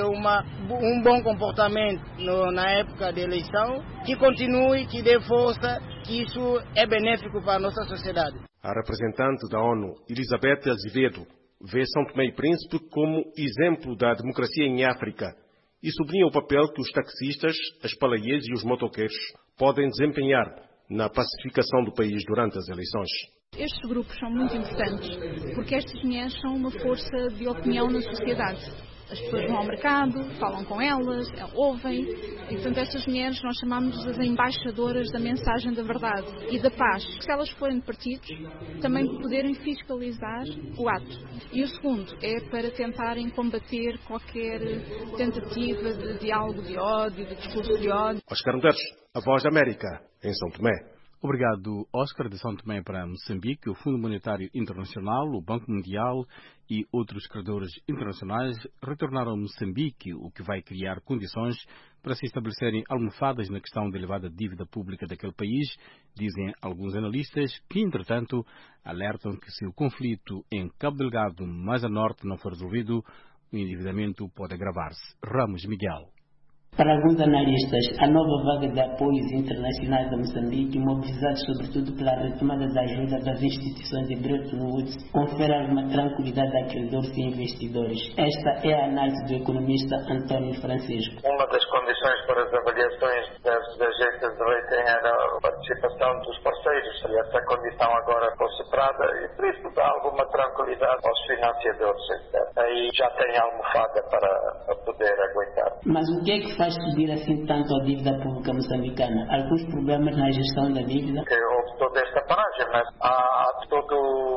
um bom comportamento na época da eleição, que continue, que dê força, que isso é benéfico para a nossa sociedade. A representante da ONU, Elizabeth Azevedo, vê São Tomé e Príncipe como exemplo da democracia em África e sublinha o papel que os taxistas, as palaieses e os motoqueiros podem desempenhar na pacificação do país durante as eleições. Estes grupos são muito importantes porque estas mulheres são uma força de opinião na sociedade. As pessoas vão ao mercado, falam com elas, ouvem, e portanto estas mulheres nós chamamos as embaixadoras da mensagem da verdade e da paz. Se elas forem de partidos, também poderem fiscalizar o ato. E o segundo é para tentarem combater qualquer tentativa de diálogo de ódio, de discurso de ódio. Oscar Medeiros, a Voz da América, em São Tomé. Obrigado, Oscar, de São Tomé para Moçambique. O Fundo Monetário Internacional, o Banco Mundial e outros credores internacionais retornaram a Moçambique, o que vai criar condições para se estabelecerem almofadas na questão da elevada dívida pública daquele país, dizem alguns analistas, que, entretanto, alertam que se o conflito em Cabo Delgado, mais a norte, não for resolvido, o endividamento pode agravar-se. Ramos Miguel. Para alguns analistas, a nova vaga de apoios internacionais a Moçambique, mobilizados sobretudo pela retomada da ajuda das instituições de Bretton Woods, confere alguma tranquilidade a credores e investidores. Esta é a análise do economista António Francisco. Uma das condições para as avaliações das agências de rating era a participação dos parceiros. E essa condição agora foi superada e por isso dá alguma tranquilidade aos financiadores. Aí já tem a almofada para poder aguentar. Mas o que é que faz subir assim tanto a dívida pública moçambicana? Alguns problemas na gestão da dívida? Houve toda esta paragem, mas há todo o acúmulo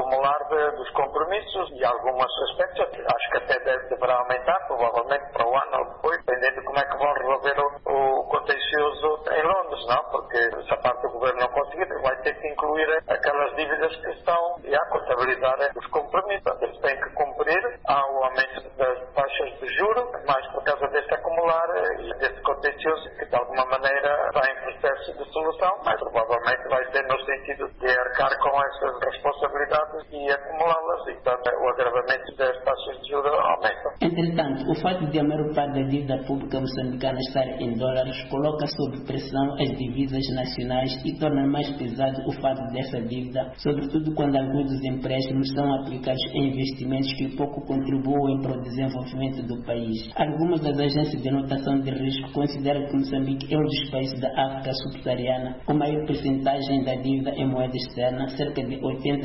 formular dos compromissos e alguns aspectos, acho que até deverá aumentar, provavelmente para o ano ou depois, dependendo de como é que vão resolver o contencioso em Londres, não? Porque se a parte do governo não conseguir, vai ter que incluir aquelas dívidas que estão a contabilizar os compromissos. Eles têm que cumprir, há o aumento das taxas de juros, mas por causa deste acumular e deste contencioso, que de alguma maneira está em processo de solução, mas provavelmente vai ser no sentido de arcar com essas responsabilidades e acumulá-las, e portanto o agravamento das taxas de juros aumenta. Entretanto, o fato de a maior parte da dívida pública moçambicana estar em dólares coloca sob pressão as divisas nacionais e torna mais pesado o fato dessa dívida, sobretudo quando alguns dos empréstimos são aplicados em investimentos que pouco contribuem para o desenvolvimento do país. Algumas das agências de notação de risco consideram que Moçambique é um dos países da África subsaariana com maior percentagem da dívida em moeda externa, cerca de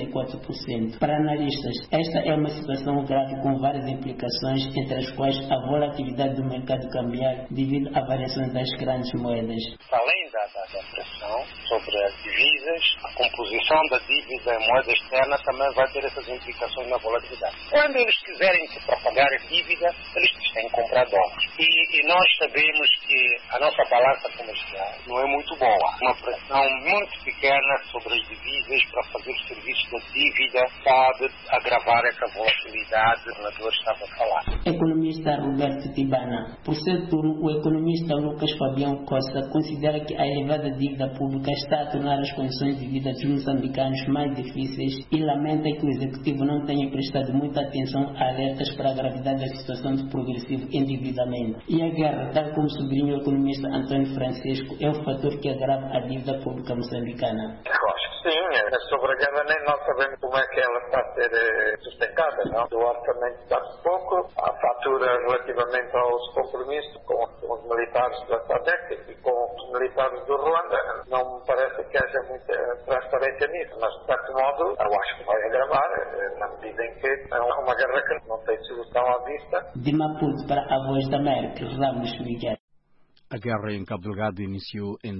84%. Para analistas, esta é uma situação grave com várias implicações, entre as quais a volatilidade do mercado cambial devido à variação das grandes moedas. Além da pressão sobre as divisas, a composição da dívida em moeda externa também vai ter essas implicações na volatilidade. Quando eles quiserem para pagar a dívida, eles têm que comprar dólares. E nós sabemos que a nossa balança comercial não é muito boa. Uma pressão muito pequena sobre as divisas para fazer o serviço da dívida pode agravar essa volatilidade que o senador estava a falar. Economista Roberto Tibana. Por seu turno, o economista Lucas Fabião Costa considera que a elevada dívida pública está a tornar as condições de vida dos moçambicanos mais difíceis e lamenta que o executivo não tenha prestado muita atenção a alertas para a gravidade da situação de progressivo endividamento. E a guerra, tal como sublinhou o economista Antônio Francisco, é o fator que agrava a dívida pública moçambicana. Sim, sobre a guerra nem nós sabemos como é que ela está a ser sustentada, não? Do orçamento está-se pouco, a fatura relativamente aos compromissos com os militares da SADC e com os militares do Ruanda, não me parece que haja muita transparência nisso, mas de certo modo eu acho que vai agravar, na medida em que é uma guerra que não tem solução à vista. De Maputo para a Voz da América, Ramos Miguel. A guerra em Cabo Delgado iniciou em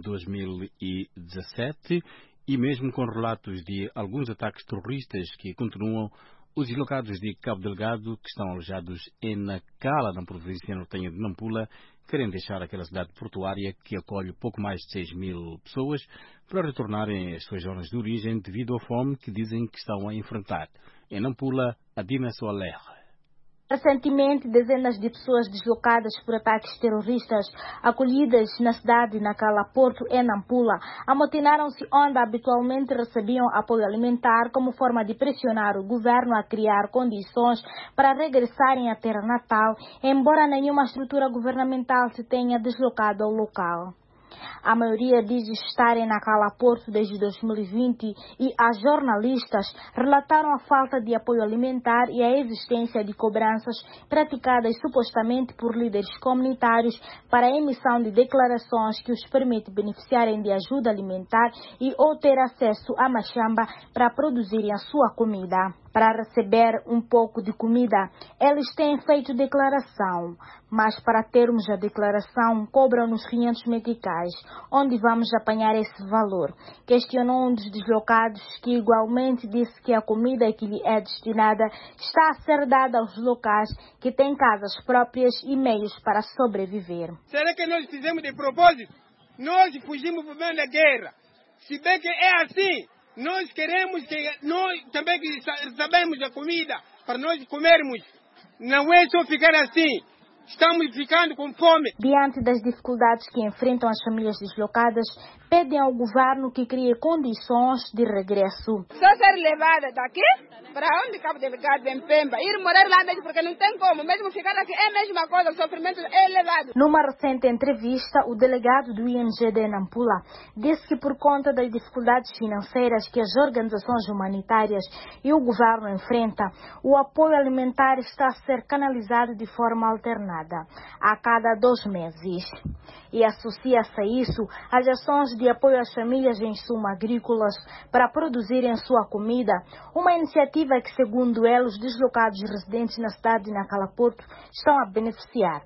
2017 e mesmo com relatos de alguns ataques terroristas que continuam, os deslocados de Cabo Delgado, que estão alojados em Nacala, na província nortenha de Nampula, querem deixar aquela cidade portuária que acolhe pouco mais de 6.000 pessoas para retornarem às suas zonas de origem devido à fome que dizem que estão a enfrentar. Em Nampula, Adina Soaler. Recentemente, dezenas de pessoas deslocadas por ataques terroristas, acolhidas na cidade de Nacala, Porto e Nampula, amotinaram-se onde habitualmente recebiam apoio alimentar como forma de pressionar o governo a criar condições para regressarem à terra natal, embora nenhuma estrutura governamental se tenha deslocado ao local. A maioria diz estar em Nacala, Porto desde 2020 e as jornalistas relataram a falta de apoio alimentar e a existência de cobranças praticadas supostamente por líderes comunitários para a emissão de declarações que os permite beneficiarem de ajuda alimentar e ou ter acesso à machamba para produzirem a sua comida. Para receber um pouco de comida, eles têm feito declaração, mas para termos a declaração cobram-nos 500 meticais. Onde vamos apanhar esse valor? Questionou um dos deslocados, que igualmente disse que a comida que lhe é destinada está a ser dada aos locais que têm casas próprias e meios para sobreviver. Será que nós fizemos de propósito? Nós fugimos do meio da guerra. Se bem que é assim, nós queremos que nós também sabemos da comida para nós comermos. Não é só ficar assim. Estamos ficando com fome. Diante das dificuldades que enfrentam as famílias deslocadas, pedem ao governo que crie condições de regresso. Só ser levada daqui para onde Cabo Delgado, em Pemba, ir morar lá mesmo, porque não tem como, mesmo ficar aqui é a mesma coisa, o sofrimento é elevado. Numa recente entrevista, o delegado do IMG de Nampula disse que por conta das dificuldades financeiras que as organizações humanitárias e o governo enfrentam, o apoio alimentar está a ser canalizado de forma alternada a cada 2 meses. E associa-se a isso as ações de apoio às famílias em suma agrícolas para produzirem sua comida, uma iniciativa que, segundo ele, os deslocados residentes na cidade de Nacala, Porto estão a beneficiar.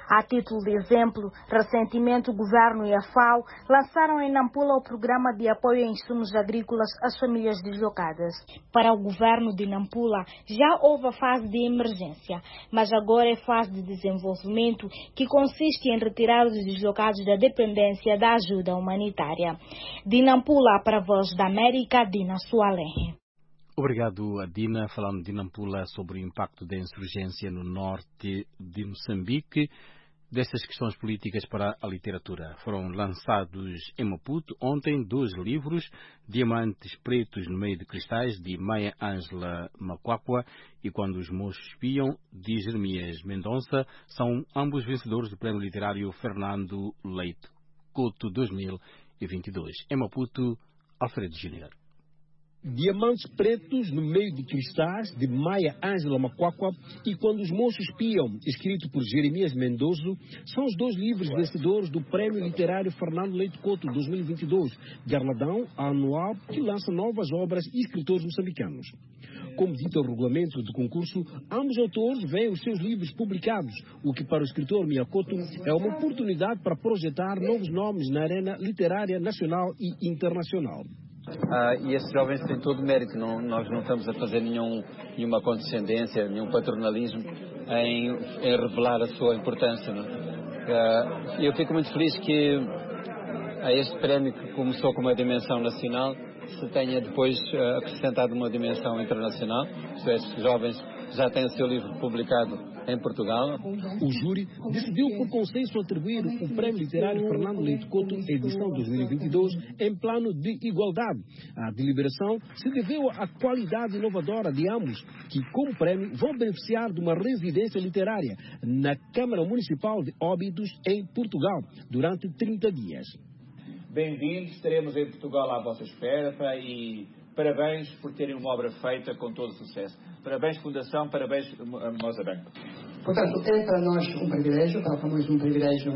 A título de exemplo, recentemente o governo e a FAO lançaram em Nampula o programa de apoio a insumos agrícolas às famílias deslocadas. Para o governo de Nampula, já houve a fase de emergência, mas agora é fase de desenvolvimento que consiste em retirar os deslocados da dependência da ajuda humanitária. De Nampula para a Voz da América, Dina Sualem. Obrigado, Adina. Falando de Nampula sobre o impacto da insurgência no norte de Moçambique, dessas questões políticas para a literatura. Foram lançados em Maputo ontem 2 livros, Diamantes Pretos no Meio de Cristais, de Maya Ângela Macuacua, e Quando os Moços Espiam, de Jeremias Mendonça. São ambos vencedores do Prémio Literário Fernando Leite Couto 2022. Em Maputo, Alfredo Júnior. Diamantes Pretos no Meio de Cristais, de Maya Ângela Macuacua, e Quando os Moços Espiam, escrito por Jeremias Mendonça, são os 2 livros vencedores do Prémio Literário Fernando Leite Couto 2022, galardão anual que lança novas obras e escritores moçambicanos. Como dita o regulamento do concurso, ambos autores veem os seus livros publicados, o que para o escritor Miyakoto é uma oportunidade para projetar novos nomes na arena literária nacional e internacional. E esses jovens têm todo o mérito. Nós não estamos a fazer nenhuma condescendência, nenhum paternalismo em revelar a sua importância. Eu fico muito feliz que a este prémio, que começou com uma dimensão nacional, se tenha depois acrescentado uma dimensão internacional. Estes jovens já têm o seu livro publicado em Portugal. O júri decidiu por consenso atribuir o Prémio Literário Fernando Leite Couto, edição 2022, em plano de igualdade. A deliberação se deveu à qualidade inovadora de ambos, que, como prémio, vão beneficiar de uma residência literária na Câmara Municipal de Óbidos, em Portugal, durante 30 dias. Bem-vindos, estaremos em Portugal à vossa espera e parabéns por terem uma obra feita com todo sucesso. Parabéns, Fundação, parabéns, Moçambique. Portanto, é para nós um privilégio, para nós um privilégio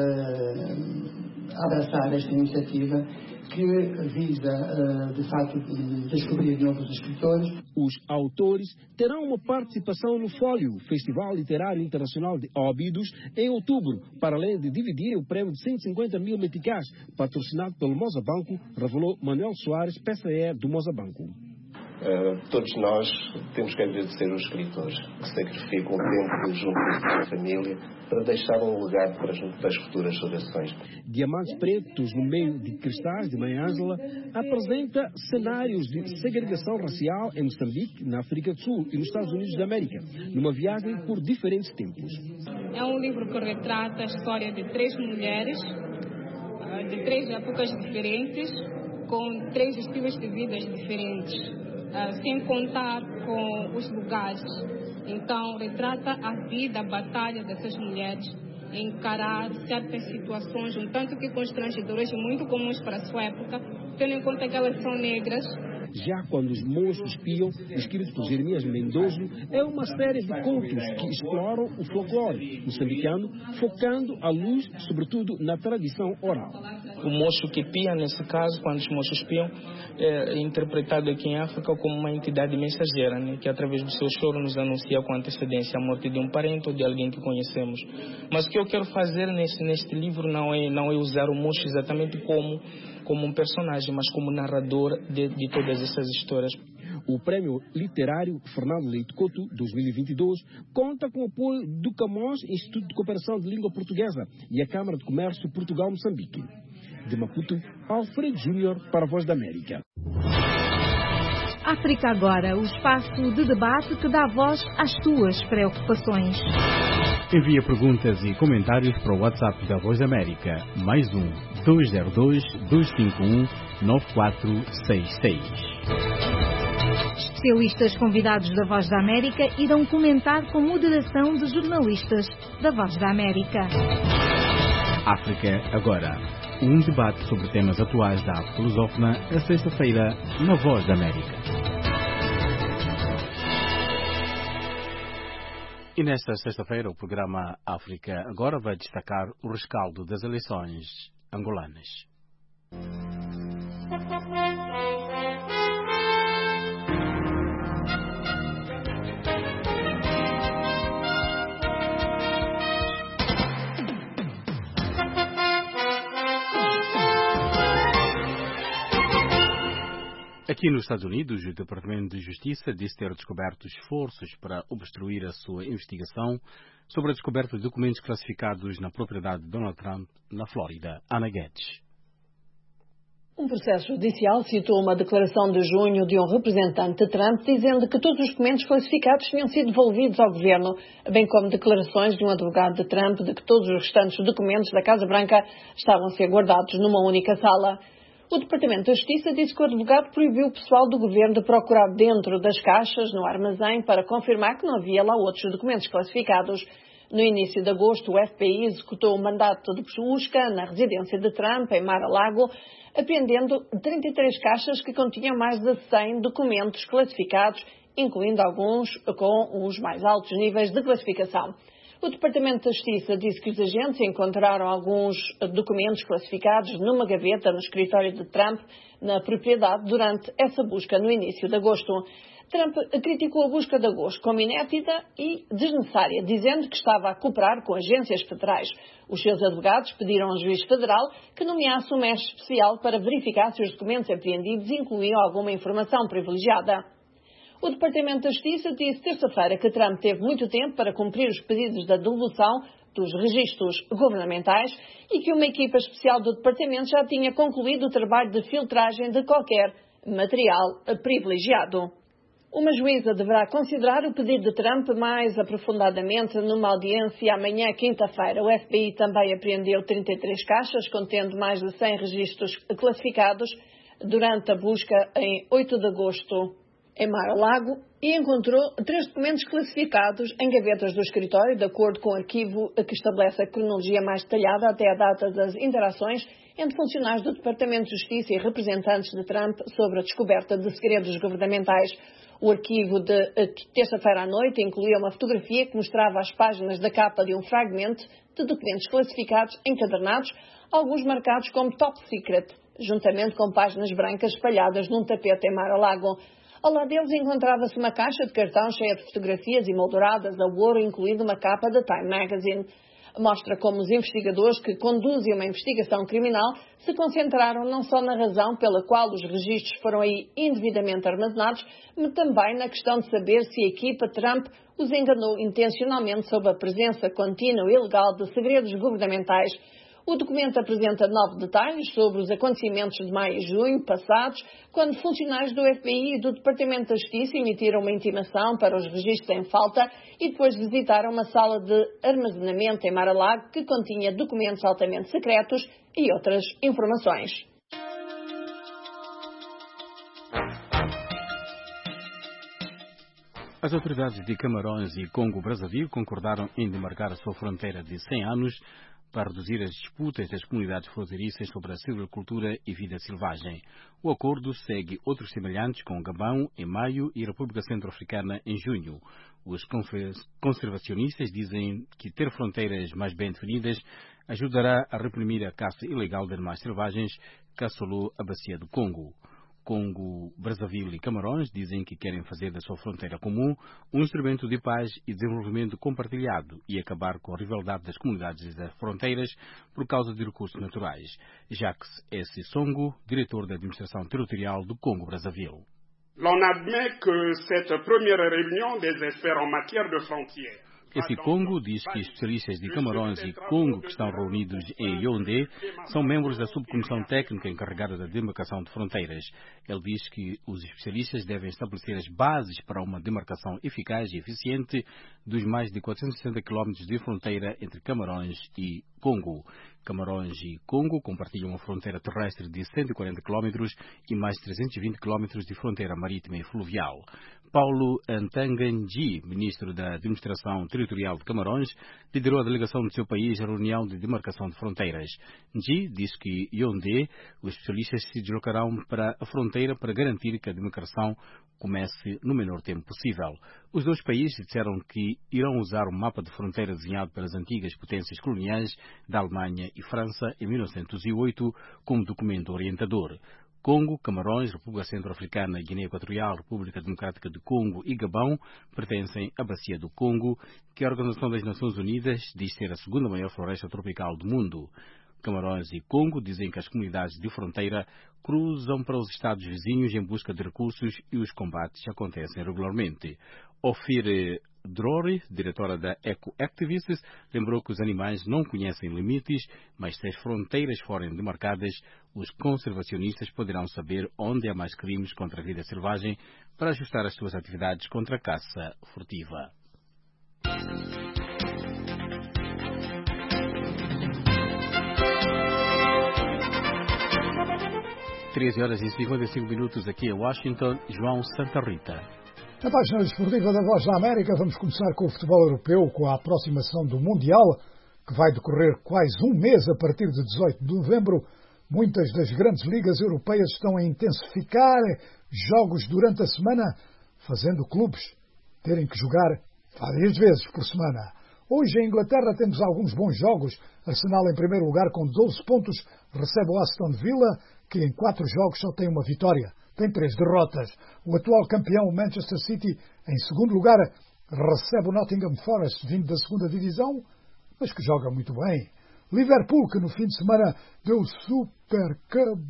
abraçar esta iniciativa que visa, de facto, descobrir novos escritores. Os autores terão uma participação no Fólio, Festival Literário Internacional de Óbidos, em outubro, para além de dividirem o prémio de 150 mil meticais, patrocinado pelo Moçambique, revelou Manuel Soares, PCE do Moçambique. Todos nós temos que agradecer os escritores que sacrificam o tempo junto da família para deixar um legado para as futuras gerações. Diamantes Pretos no Meio de Cristais, de Mãe Ângela, apresenta cenários de segregação racial em Moçambique, na África do Sul e nos Estados Unidos da América, numa viagem por diferentes tempos. É um livro que retrata a história de 3 mulheres, de 3 épocas diferentes, com 3 estilos de vida diferentes. Sem contar com os lugares. Então, retrata a vida, a batalha dessas mulheres em encarar certas situações, um tanto que constrangedoras e muito comuns para a sua época, tendo em conta que elas são negras. Já Quando os Moços Espiam, escrito por Jeremias Mendonça, é uma série de contos que exploram o folclore moçambicano, focando a luz, sobretudo, na tradição oral. O moço que pia, nesse caso, Quando os Moços Espiam, é interpretado aqui em África como uma entidade mensageira, né, que através do seu choro nos anuncia com antecedência a morte de um parente ou de alguém que conhecemos. Mas o que eu quero fazer neste livro não é usar o moço exatamente como um personagem, mas como narrador de todas essas histórias. O Prémio Literário Fernando Leite Couto 2022 conta com o apoio do CAMOS, Instituto de Cooperação de Língua Portuguesa, e a Câmara de Comércio Portugal-Moçambique. De Maputo, Alfredo Júnior para a Voz da América. África Agora, o espaço de debate que dá voz às tuas preocupações. Envia perguntas e comentários para o WhatsApp da Voz da América, +1 202 251 9466. Especialistas convidados da Voz da América irão comentar com moderação de jornalistas da Voz da América. África Agora, um debate sobre temas atuais da arte lusófona, a sexta-feira, na Voz da América. E nesta sexta-feira, o programa África Agora vai destacar o rescaldo das eleições angolanas. Aqui nos Estados Unidos, o Departamento de Justiça disse ter descoberto esforços para obstruir a sua investigação sobre a descoberta de documentos classificados na propriedade de Donald Trump, na Flórida. Ana Guedes. Um processo judicial citou uma declaração de junho de um representante de Trump dizendo que todos os documentos classificados tinham sido devolvidos ao governo, bem como declarações de um advogado de Trump de que todos os restantes documentos da Casa Branca estavam a ser guardados numa única sala. O Departamento da Justiça disse que o advogado proibiu o pessoal do governo de procurar dentro das caixas, no armazém, para confirmar que não havia lá outros documentos classificados. No início de agosto, o FBI executou o mandato de busca na residência de Trump, em Mar-a-Lago, apreendendo 33 caixas que continham mais de 100 documentos classificados, incluindo alguns com os mais altos níveis de classificação. O Departamento da Justiça disse que os agentes encontraram alguns documentos classificados numa gaveta no escritório de Trump, na propriedade, durante essa busca no início de agosto. Trump criticou a busca de agosto como inédita e desnecessária, dizendo que estava a cooperar com agências federais. Os seus advogados pediram ao juiz federal que nomeasse um mestre especial para verificar se os documentos apreendidos incluíam alguma informação privilegiada. O Departamento da Justiça disse terça-feira que Trump teve muito tempo para cumprir os pedidos da devolução dos registros governamentais e que uma equipa especial do Departamento já tinha concluído o trabalho de filtragem de qualquer material privilegiado. Uma juíza deverá considerar o pedido de Trump mais aprofundadamente numa audiência amanhã, quinta-feira. O FBI também apreendeu 33 caixas contendo mais de 100 registros classificados durante a busca em 8 de agosto em Mar-a-Lago e encontrou 3 documentos classificados em gavetas do escritório, de acordo com o arquivo que estabelece a cronologia mais detalhada até a data das interações entre funcionários do Departamento de Justiça e representantes de Trump sobre a descoberta de segredos governamentais. O arquivo de terça-feira à noite incluía uma fotografia que mostrava as páginas da capa de um fragmento de documentos classificados encadernados, alguns marcados como Top Secret, juntamente com páginas brancas espalhadas num tapete em Mar-a-Lago. Ao lado deles encontrava-se uma caixa de cartão cheia de fotografias emolduradas a ouro, incluindo uma capa da Time Magazine. Mostra como os investigadores que conduzem uma investigação criminal se concentraram não só na razão pela qual os registros foram aí indevidamente armazenados, mas também na questão de saber se a equipa Trump os enganou intencionalmente sob a presença contínua e ilegal de segredos governamentais. O documento apresenta 9 detalhes sobre os acontecimentos de maio e junho passados, quando funcionários do FBI e do Departamento da Justiça emitiram uma intimação para os registros em falta e depois visitaram uma sala de armazenamento em Mar-a-Lago que continha documentos altamente secretos e outras informações. As autoridades de Camarões e Congo-Brazzaville concordaram em demarcar a sua fronteira de 100 anos para reduzir as disputas das comunidades fronteiriças sobre a silvicultura e vida selvagem. O acordo segue outros semelhantes com Gabão em maio e República Centro-Africana em junho. Os conservacionistas dizem que ter fronteiras mais bem definidas ajudará a reprimir a caça ilegal de animais selvagens que assolou a bacia do Congo. Congo, Brazzaville e Camarões dizem que querem fazer da sua fronteira comum um instrumento de paz e desenvolvimento compartilhado e acabar com a rivalidade das comunidades das fronteiras por causa de recursos naturais. Jacques S. Songo, diretor da Administração Territorial do Congo-Brazzaville. L'on admet que cette première réunion des experts en matière de frontières. Esse Congo diz que especialistas de Camarões e Congo que estão reunidos em Yaoundé são membros da subcomissão técnica encarregada da demarcação de fronteiras. Ele diz que os especialistas devem estabelecer as bases para uma demarcação eficaz e eficiente dos mais de 460 km de fronteira entre Camarões e Congo. Camarões e Congo compartilham uma fronteira terrestre de 140 km e mais 320 km de fronteira marítima e fluvial. Paulo Antanganji, ministro da Administração Territorial de Camarões, liderou a delegação do seu país à reunião de demarcação de fronteiras. Nji diz que Yaoundé, os especialistas se deslocarão para a fronteira para garantir que a demarcação comece no menor tempo possível. Os dois países disseram que irão usar um mapa de fronteira desenhado pelas antigas potências coloniais da Alemanha e França em 1908 como documento orientador. Congo, Camarões, República Centro-Africana, Guiné Equatorial, República Democrática do Congo e Gabão pertencem à Bacia do Congo, que a Organização das Nações Unidas diz ser a segunda maior floresta tropical do mundo. Camarões e Congo dizem que as comunidades de fronteira cruzam para os estados vizinhos em busca de recursos e os combates acontecem regularmente. Ofir Drori, diretora da Eco Activists, lembrou que os animais não conhecem limites, mas se as fronteiras forem demarcadas, os conservacionistas poderão saber onde há mais crimes contra a vida selvagem para ajustar as suas atividades contra a caça furtiva. 13h55 aqui em Washington. João Santa Rita. Na página desportiva da Voz da América, vamos começar com o futebol europeu, com a aproximação do Mundial, que vai decorrer quase um mês a partir de 18 de novembro. Muitas das grandes ligas europeias estão a intensificar jogos durante a semana, fazendo clubes terem que jogar várias vezes por semana. Hoje em Inglaterra temos alguns bons jogos. Arsenal em primeiro lugar com 12 pontos, recebe o Aston Villa, que em 4 jogos só tem uma vitória. Tem 3 derrotas. O atual campeão Manchester City, em segundo lugar, recebe o Nottingham Forest, vindo da segunda divisão, mas que joga muito bem. Liverpool, que no fim de semana deu super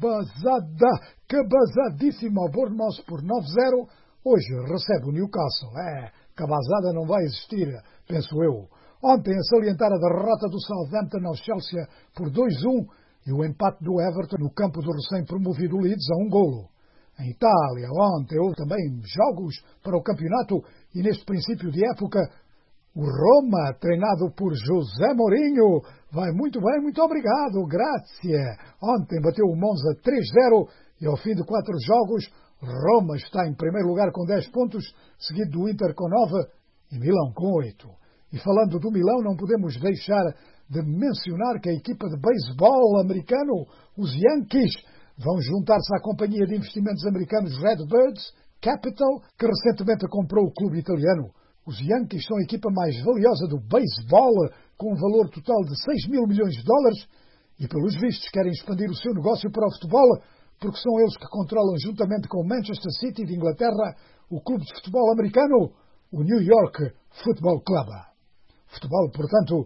cabazadíssimo ao Bournemouth por 9-0, hoje recebe o Newcastle. Cabazada não vai existir, penso eu. Ontem a salientar a derrota do Southampton ao Chelsea por 2-1 e o empate do Everton no campo do recém-promovido Leeds a 1-golo. Em Itália, ontem houve também jogos para o campeonato e neste princípio de época o Roma, treinado por José Mourinho, vai muito bem, muito obrigado, grazie. Ontem bateu o Monza 3-0 e ao fim de 4 jogos, Roma está em primeiro lugar com 10 pontos, seguido do Inter com 9 e Milão com 8. E falando do Milão, não podemos deixar de mencionar que a equipa de beisebol americano, os Yankees, vão juntar-se à companhia de investimentos americanos Redbirds Capital, que recentemente comprou o clube italiano. Os Yankees são a equipa mais valiosa do beisebol, com um valor total de 6 mil milhões de dólares, e pelos vistos querem expandir o seu negócio para o futebol, porque são eles que controlam, juntamente com o Manchester City de Inglaterra, o clube de futebol americano, o New York Football Club. Futebol, portanto,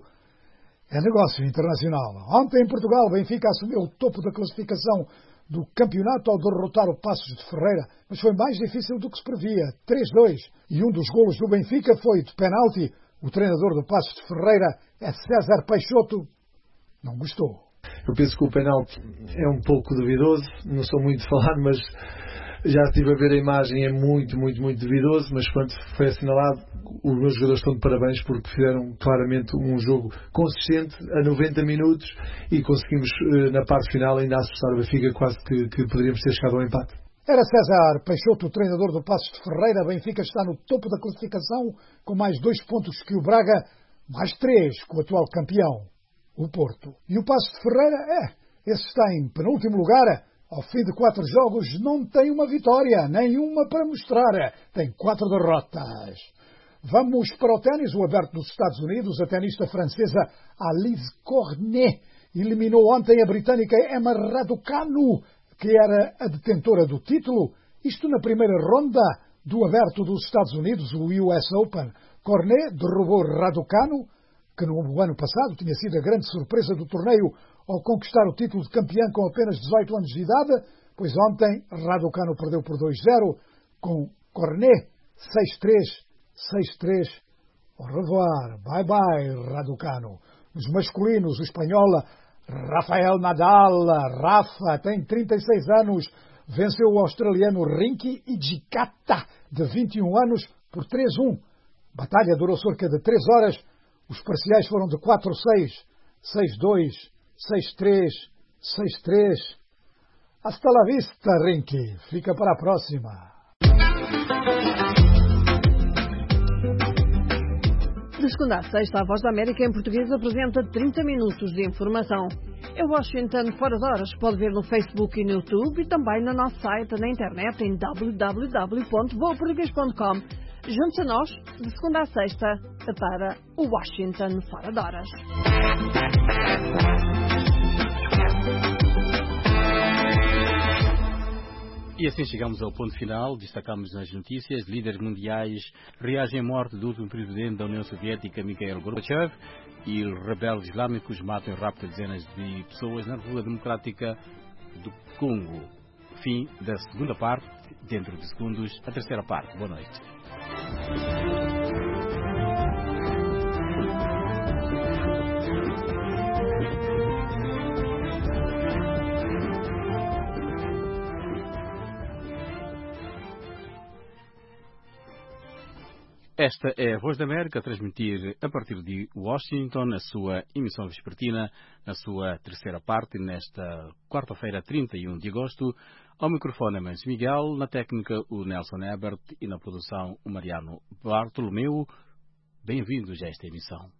é negócio internacional. Ontem em Portugal, o Benfica assumiu o topo da classificação do campeonato ao derrotar o Paços de Ferreira, mas foi mais difícil do que se previa, 3-2. E um dos golos do Benfica foi de penalti. O treinador do Paços de Ferreira é César Peixoto. Não gostou. Eu penso que o penalti é um pouco duvidoso, não sou muito de falar, mas já estive a ver a imagem, é muito duvidoso, mas quando foi assinalado, os meus jogadores estão de parabéns porque fizeram claramente um jogo consistente a 90 minutos e conseguimos na parte final ainda assustar o Benfica, quase que poderíamos ter chegado ao empate. Era César Peixoto, o treinador do Paços de Ferreira. Benfica está no topo da classificação com mais 2 pontos que o Braga, mais 3 com o atual campeão, o Porto. E o Paços de Ferreira, esse está em penúltimo lugar. Ao fim de 4 jogos não tem uma vitória, nenhuma para mostrar. Tem 4 derrotas. Vamos para o ténis, o aberto dos Estados Unidos. A tenista francesa Alizé Cornet eliminou ontem a britânica Emma Raducanu, que era a detentora do título. Isto na primeira ronda do aberto dos Estados Unidos, o US Open. Cornet derrubou Raducanu, que no ano passado tinha sido a grande surpresa do torneio ao conquistar o título de campeã com apenas 18 anos de idade, pois ontem Raducanu perdeu por 2-0 com Cornet 6-3, 6-3. Au revoir, bye bye Raducanu. Nos masculinos, o espanhol Rafael Nadal, Rafa, tem 36 anos, venceu o australiano Rinky Hijikata, de 21 anos, por 3-1. A batalha durou cerca de 3 horas. Os parciais foram de 4-6, 6-2, 6-3, 6-3. Hasta la vista, Rinky. Fica para a próxima. De segunda a sexta, a Voz da América em português apresenta 30 minutos de informação. Em Washington, fora de horas, pode ver no Facebook e no YouTube e também no nosso site na internet em www.voaportugues.com. Junte-se a nós, de segunda a sexta, para o Washington fora de horas. E assim chegamos ao ponto final. Destacamos nas notícias: líderes mundiais reagem à morte do último presidente da União Soviética, Mikhail Gorbachev. e rebeldes islâmicos matam e raptam dezenas de pessoas na República Democrática do Congo. Fim da segunda parte, dentro de segundos, a terceira parte. Boa noite. Esta é a Voz da América, a transmitir a partir de Washington a sua emissão vespertina, na sua terceira parte, nesta quarta-feira, 31 de agosto. Ao microfone é Mendes Miguel, na técnica o Nelson Ebert e na produção o Mariano Bartolomeu. Bem-vindos a esta emissão.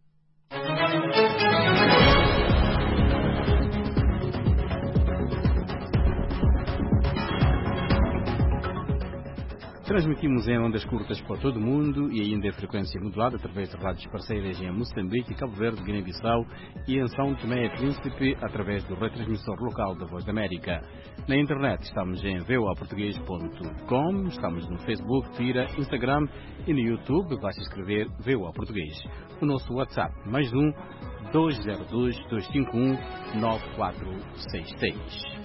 Transmitimos em ondas curtas para todo o mundo e ainda em frequência modulada através de rádios parceiras em Moçambique, Cabo Verde, Guiné-Bissau e em São Tomé e Príncipe através do retransmissor local da Voz da América. Na internet estamos em voaportuguês.com, estamos no Facebook, Twitter, Instagram e no YouTube, basta escrever VOA Português. O nosso WhatsApp, mais 202-251-9466.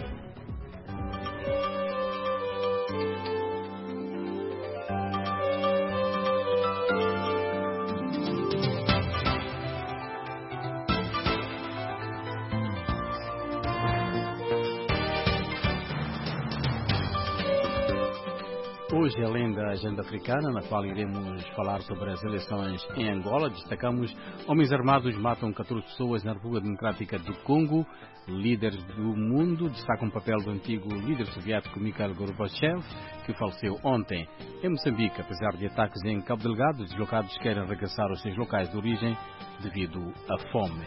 Hoje, além da agenda africana, na qual iremos falar sobre as eleições em Angola, destacamos: homens armados matam 14 pessoas na República Democrática do Congo. Líderes do mundo destacam o papel do antigo líder soviético Mikhail Gorbachev, que faleceu ontem. Em Moçambique, apesar de ataques em Cabo Delgado, deslocados querem regressar aos seus locais de origem devido à fome.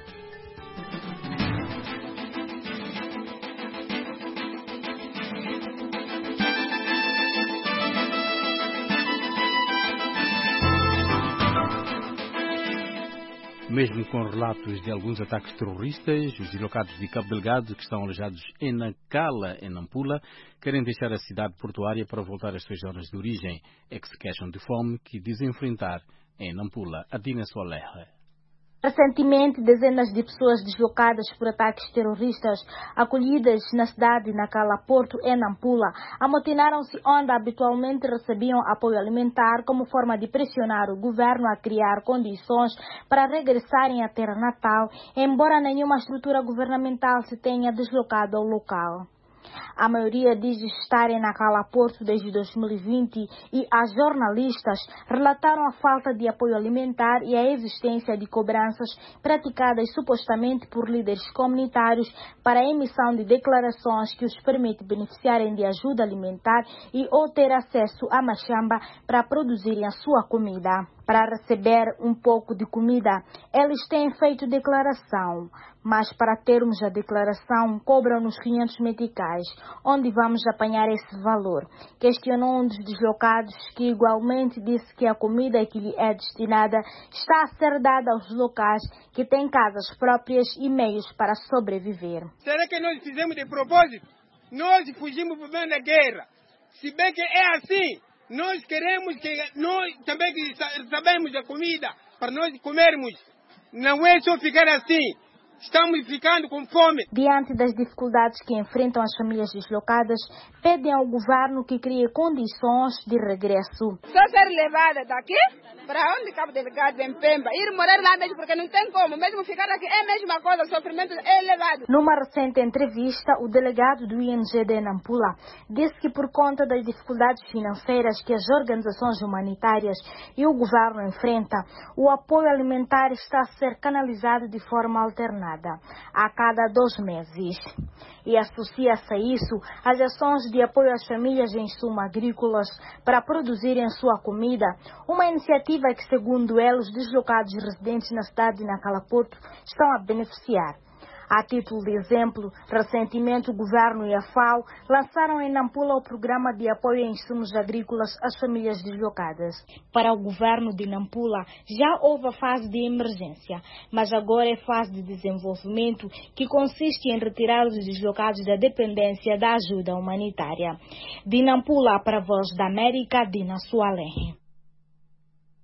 Mesmo com relatos de alguns ataques terroristas, os deslocados de Cabo Delgado, que estão alojados em Nacala, em Nampula, querem deixar a cidade portuária para voltar às suas zonas de origem. É que se queixam de fome que dizem enfrentar em Nampula. Adina Solerra. Recentemente, dezenas de pessoas deslocadas por ataques terroristas, acolhidas na cidade de Nacala, Porto e Nampula, amotinaram-se onde habitualmente recebiam apoio alimentar como forma de pressionar o governo a criar condições para regressarem à terra natal, embora nenhuma estrutura governamental se tenha deslocado ao local. A maioria diz estar em Nacala, Porto desde 2020 e as jornalistas relataram a falta de apoio alimentar e a existência de cobranças praticadas supostamente por líderes comunitários para a emissão de declarações que os permite beneficiarem de ajuda alimentar e ou ter acesso à machamba para produzirem a sua comida. Para receber um pouco de comida, eles têm feito declaração, mas para termos a declaração cobram-nos 500 meticais. Onde vamos apanhar esse valor? Questionou um dos deslocados, que igualmente disse que a comida que lhe é destinada está a ser dada aos locais que têm casas próprias e meios para sobreviver. Será que nós fizemos de propósito? Nós fugimos para meio da guerra. Se bem que é assim, nós queremos que nós também que sabemos da comida para nós comermos. Não é só ficar assim. Estamos ficando com fome. Diante das dificuldades que enfrentam as famílias deslocadas, pedem ao governo que crie condições de regresso. Só ser levada daqui para onde Cabo Delgado, em Pemba, ir morar lá mesmo, porque não tem como. Mesmo ficar aqui é a mesma coisa, o sofrimento é elevado. Numa recente entrevista, o delegado do ING de Nampula disse que por conta das dificuldades financeiras que as organizações humanitárias e o governo enfrentam, o apoio alimentar está a ser canalizado de forma alternada a cada 2 meses. E associa-se a isso as ações de apoio às famílias em insumos agrícolas para produzirem sua comida, uma iniciativa que, segundo eles, os deslocados residentes na cidade de Nacala, Porto estão a beneficiar. A título de exemplo, recentemente o governo e a FAO lançaram em Nampula o programa de apoio a insumos agrícolas às famílias deslocadas. Para o governo de Nampula, já houve a fase de emergência, mas agora é fase de desenvolvimento, que consiste em retirar os deslocados da dependência da ajuda humanitária. De Nampula para a Voz da América, Dina Solerra.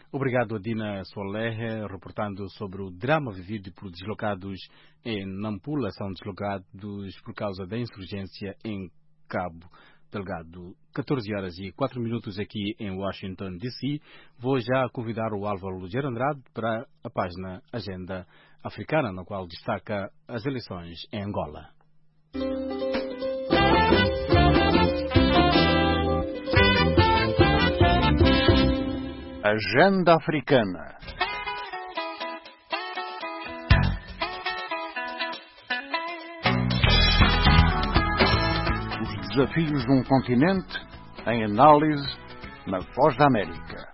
Obrigado a Dina Soler, reportando sobre o drama vivido por deslocados em Nampula. São deslocados por causa da insurgência em Cabo Delgado. 14h04 aqui em Washington, D.C. Vou já convidar o Álvaro Lugero Andrade para a página Agenda Africana, na qual destaca as eleições em Angola. Agenda Africana. Os desafios de um continente em análise na Voz da América.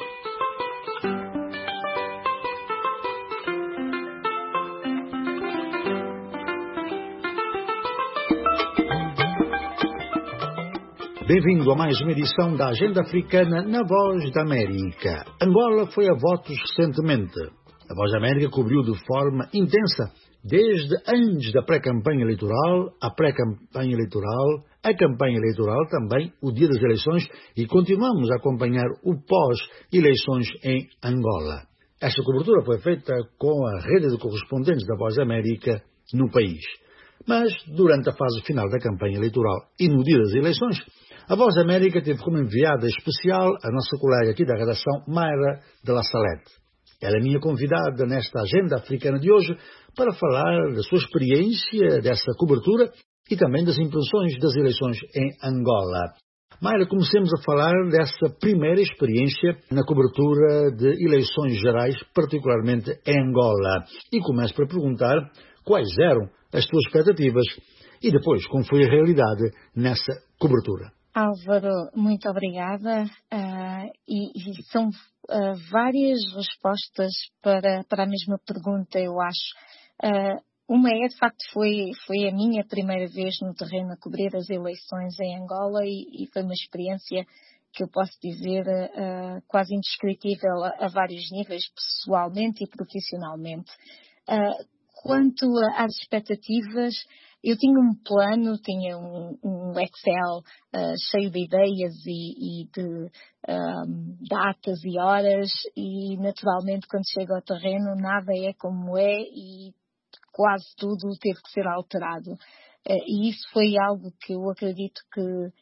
Bem-vindo a mais uma edição da Agenda Africana na Voz da América. Angola foi a votos recentemente. A Voz da América cobriu de forma intensa, desde antes da pré-campanha eleitoral, a pré-campanha eleitoral, a campanha eleitoral também, o dia das eleições, e continuamos a acompanhar o pós-eleições em Angola. Esta cobertura foi feita com a rede de correspondentes da Voz da América no país. Mas, durante a fase final da campanha eleitoral e no dia das eleições, a Voz da América teve como enviada especial a nossa colega aqui da redação, Mayra de la Salette. Ela é minha convidada nesta Agenda Africana de hoje para falar da sua experiência dessa cobertura e também das impressões das eleições em Angola. Mayra, comecemos a falar dessa primeira experiência na cobertura de eleições gerais, particularmente em Angola. E começo por perguntar quais eram as tuas expectativas e depois como foi a realidade nessa cobertura. Álvaro, muito obrigada. E são várias respostas para a mesma pergunta, eu acho. Uma é, de facto, foi a minha primeira vez no terreno a cobrir as eleições em Angola e foi uma experiência que eu posso dizer quase indescritível a vários níveis, pessoalmente e profissionalmente. Quanto às expectativas, eu tinha um plano, tinha um Excel cheio de ideias e de datas e horas e, naturalmente, quando chego ao terreno, nada é como é e quase tudo teve que ser alterado. E isso foi algo que eu acredito que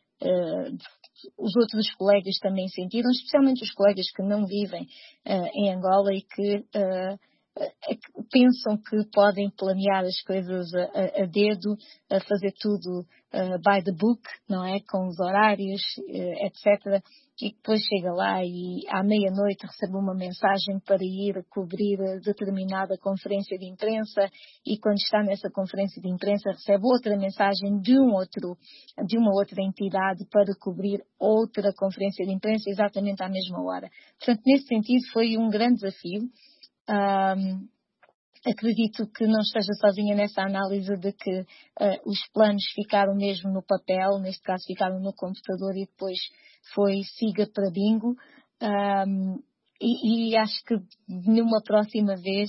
os outros colegas também sentiram, especialmente os colegas que não vivem em Angola e que pensam que podem planear as coisas a dedo, a fazer tudo by the book, não é? Com os horários, etc. E depois chega lá e à meia-noite recebe uma mensagem para ir cobrir determinada conferência de imprensa e quando está nessa conferência de imprensa recebe outra mensagem de uma outra entidade para cobrir outra conferência de imprensa exatamente à mesma hora. Portanto, nesse sentido foi um grande desafio. Acredito que não esteja sozinha nessa análise de que os planos ficaram mesmo no papel, neste caso ficaram no computador e depois foi siga para bingo. E acho que numa próxima vez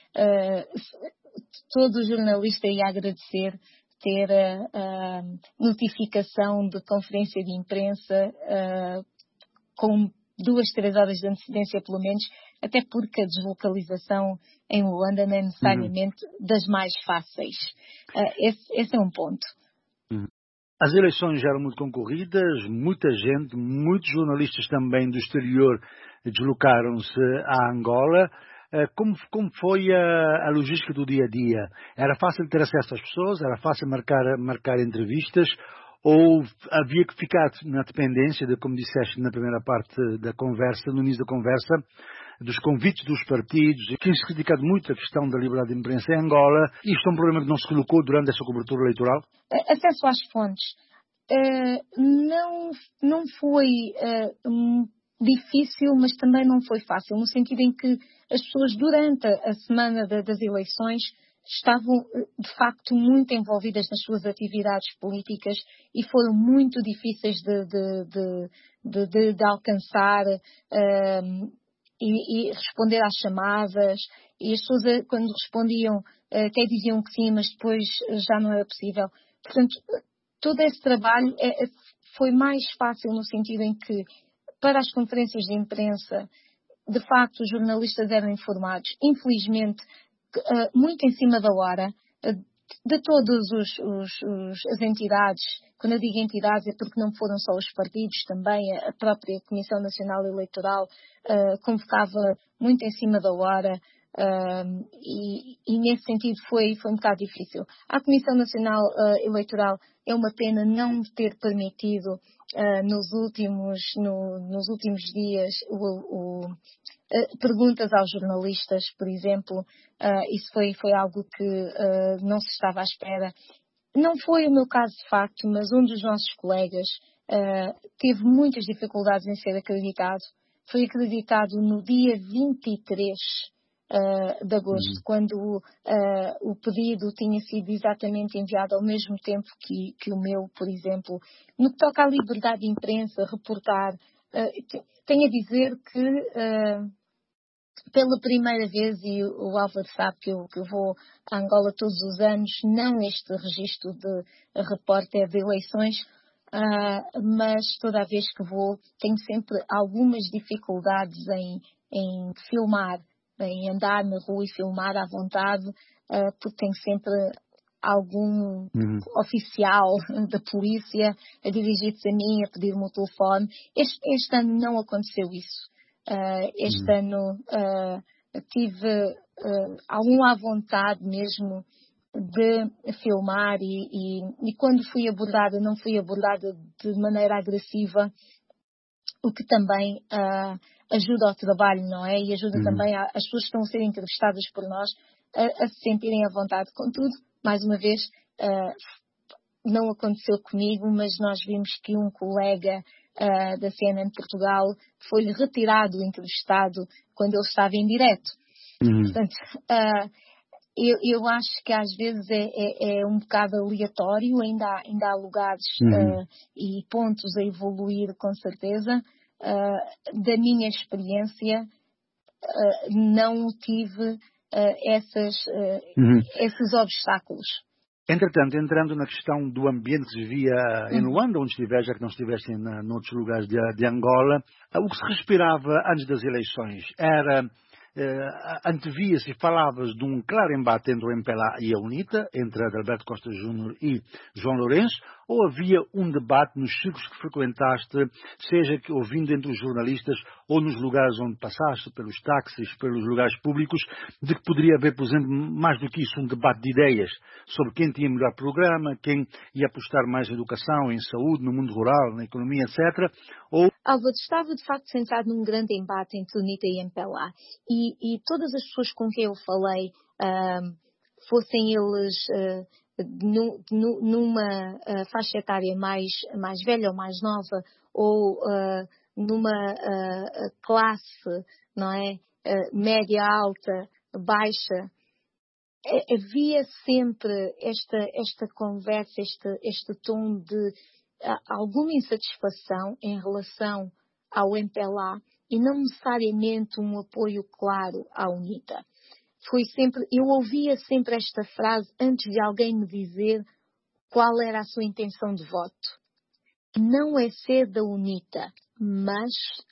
todo jornalista ia agradecer ter a notificação de conferência de imprensa com 2-3 horas de antecedência pelo menos, até porque a deslocalização em Luanda não é necessariamente das mais fáceis. Esse é um ponto. As eleições eram muito concorridas, muita gente, muitos jornalistas também do exterior deslocaram-se a Angola. Como foi a logística do dia a dia? Era fácil ter acesso às pessoas? Era fácil marcar entrevistas? Ou havia que ficar na dependência de, como disseste na primeira parte da conversa, no início da conversa, dos convites dos partidos, que tem-se criticado muito a questão da liberdade de imprensa em Angola. Isto é um problema que não se colocou durante essa cobertura eleitoral? Acesso às fontes. Não foi difícil, mas também não foi fácil, no sentido em que as pessoas durante a semana das eleições estavam de facto muito envolvidas nas suas atividades políticas e foram muito difíceis de alcançar e responder às chamadas, e as pessoas quando respondiam até diziam que sim, mas depois já não era possível. Portanto, todo esse trabalho foi mais fácil no sentido em que para as conferências de imprensa de facto, os jornalistas eram informados, infelizmente, muito em cima da hora, de todas as entidades. Quando eu digo entidades é porque não foram só os partidos, também a própria Comissão Nacional Eleitoral convocava muito em cima da hora, e nesse sentido foi um bocado difícil. A Comissão Nacional Eleitoral é uma pena não ter permitido nos últimos dias perguntas aos jornalistas, por exemplo. Isso foi algo que não se estava à espera. Não foi o meu caso de facto, mas um dos nossos colegas teve muitas dificuldades em ser acreditado. Foi acreditado no dia 23 de agosto, quando o pedido tinha sido exatamente enviado ao mesmo tempo que o meu, por exemplo. No que toca à liberdade de imprensa, reportar, tenho a dizer que pela primeira vez, e o Álvaro sabe que eu vou a Angola todos os anos, não este registro de repórter de eleições, mas toda a vez que vou tenho sempre algumas dificuldades em filmar, em andar na rua e filmar à vontade, porque tenho sempre algum oficial da polícia a dirigir-se a mim, a pedir-me o telefone. Este ano não aconteceu isso. Este ano tive alguma vontade mesmo de filmar e quando fui abordada, não fui abordada de maneira agressiva, o que também ajuda ao trabalho, não é? E ajuda também as pessoas que estão a ser entrevistadas por nós a se sentirem à vontade. Contudo, mais uma vez, não aconteceu comigo, mas nós vimos que um colega da CNN Portugal foi-lhe retirado o entrevistado quando ele estava em direto. Portanto, eu acho que às vezes é um bocado aleatório, ainda há lugares e pontos a evoluir com certeza. Da minha experiência, não tive esses obstáculos. Entretanto, entrando na questão do ambiente que se vivia em Luanda, onde estiveste, já que não estiveste em outros lugares de Angola, o que se respirava antes das eleições era, antevia-se e falavas de um claro embate entre o MPLA e a UNITA, entre Adalberto Costa Júnior e João Lourenço, ou havia um debate nos círculos que frequentaste, seja que ouvindo entre os jornalistas ou nos lugares onde passaste, pelos táxis, pelos lugares públicos, de que poderia haver, por exemplo, mais do que isso, um debate de ideias sobre quem tinha melhor programa, quem ia apostar mais em educação, em saúde, no mundo rural, na economia, etc. Ou... Álvaro, estava de facto sentado num grande embate entre UNITA e MPLA e todas as pessoas com quem eu falei, fossem eles numa faixa etária mais velha ou mais nova, ou numa classe, não é, média, alta, baixa, havia sempre esta conversa, este tom de alguma insatisfação em relação ao MPLA e não necessariamente um apoio claro à UNITA. Eu ouvia sempre esta frase antes de alguém me dizer qual era a sua intenção de voto. Não é ser da UNITA, mas...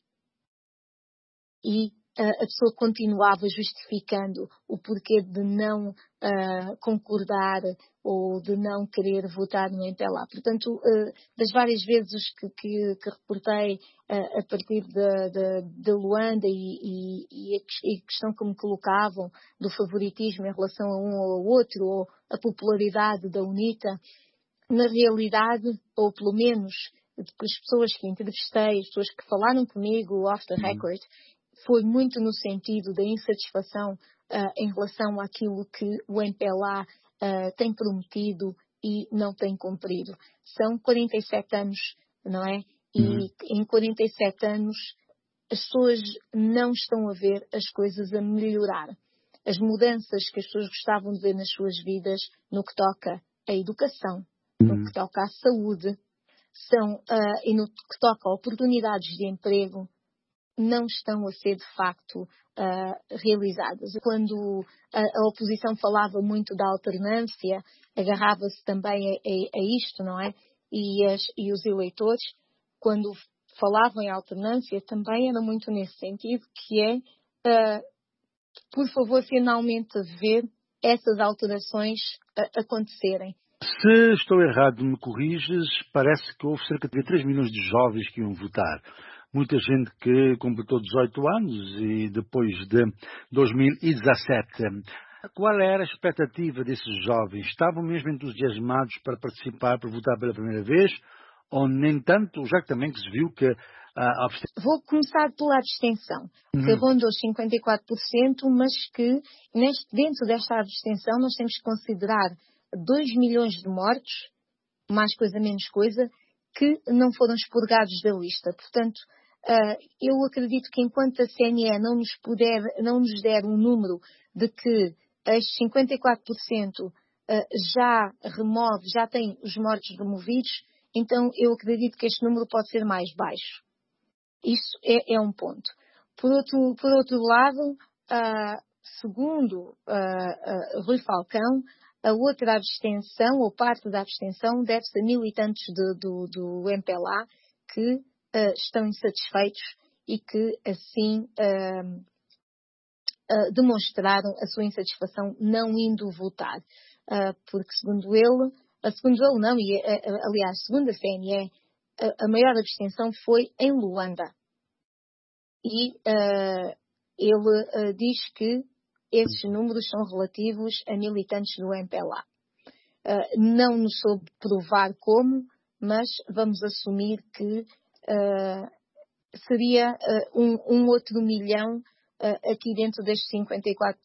E a pessoa continuava justificando o porquê de não concordar ou de não querer votar no MPLA. Portanto, das várias vezes que reportei a partir de Luanda e a questão que me colocavam do favoritismo em relação a um ou ao outro, ou a popularidade da UNITA, na realidade, ou pelo menos as pessoas que entrevistei, as pessoas que falaram comigo off the record, foi muito no sentido da insatisfação em relação àquilo que o MPLA tem prometido e não tem cumprido. São 47 anos, não é? E em 47 anos as pessoas não estão a ver as coisas a melhorar. As mudanças que as pessoas gostavam de ver nas suas vidas no que toca à educação, no que toca à saúde, e no que toca a oportunidades de emprego, não estão a ser de facto realizadas. Quando a oposição falava muito da alternância, agarrava-se também a isto, não é? E os eleitores, quando falavam em alternância também era muito nesse sentido, que é, por favor, finalmente ver essas alterações acontecerem. Se estou errado, me corriges, parece que houve cerca de 3 milhões de jovens que iam votar. Muita gente que completou 18 anos e depois de 2017. Qual era a expectativa desses jovens? Estavam mesmo entusiasmados para participar, para votar pela primeira vez? Ou nem tanto, já que também se viu que a abstenção... Vou começar pela abstenção, que rondou 54%, mas que dentro desta abstenção nós temos que considerar 2 milhões de mortos, mais coisa, menos coisa, que não foram expurgados da lista. Portanto, eu acredito que enquanto a CNE não nos der um número de que estes 54% já tem os mortos removidos, então eu acredito que este número pode ser mais baixo. Isso é um ponto. Por outro lado, segundo Rui Falcão, a outra abstenção, ou parte da abstenção, deve-se a militantes do MPLA que estão insatisfeitos e que assim demonstraram a sua insatisfação não indo votar. Porque segundo ele não, e aliás, segundo a CNE, a maior abstenção foi em Luanda. E ele diz que esses números são relativos a militantes do MPLA. Não nos soube provar como, mas vamos assumir que seria um outro milhão aqui dentro destes 54%.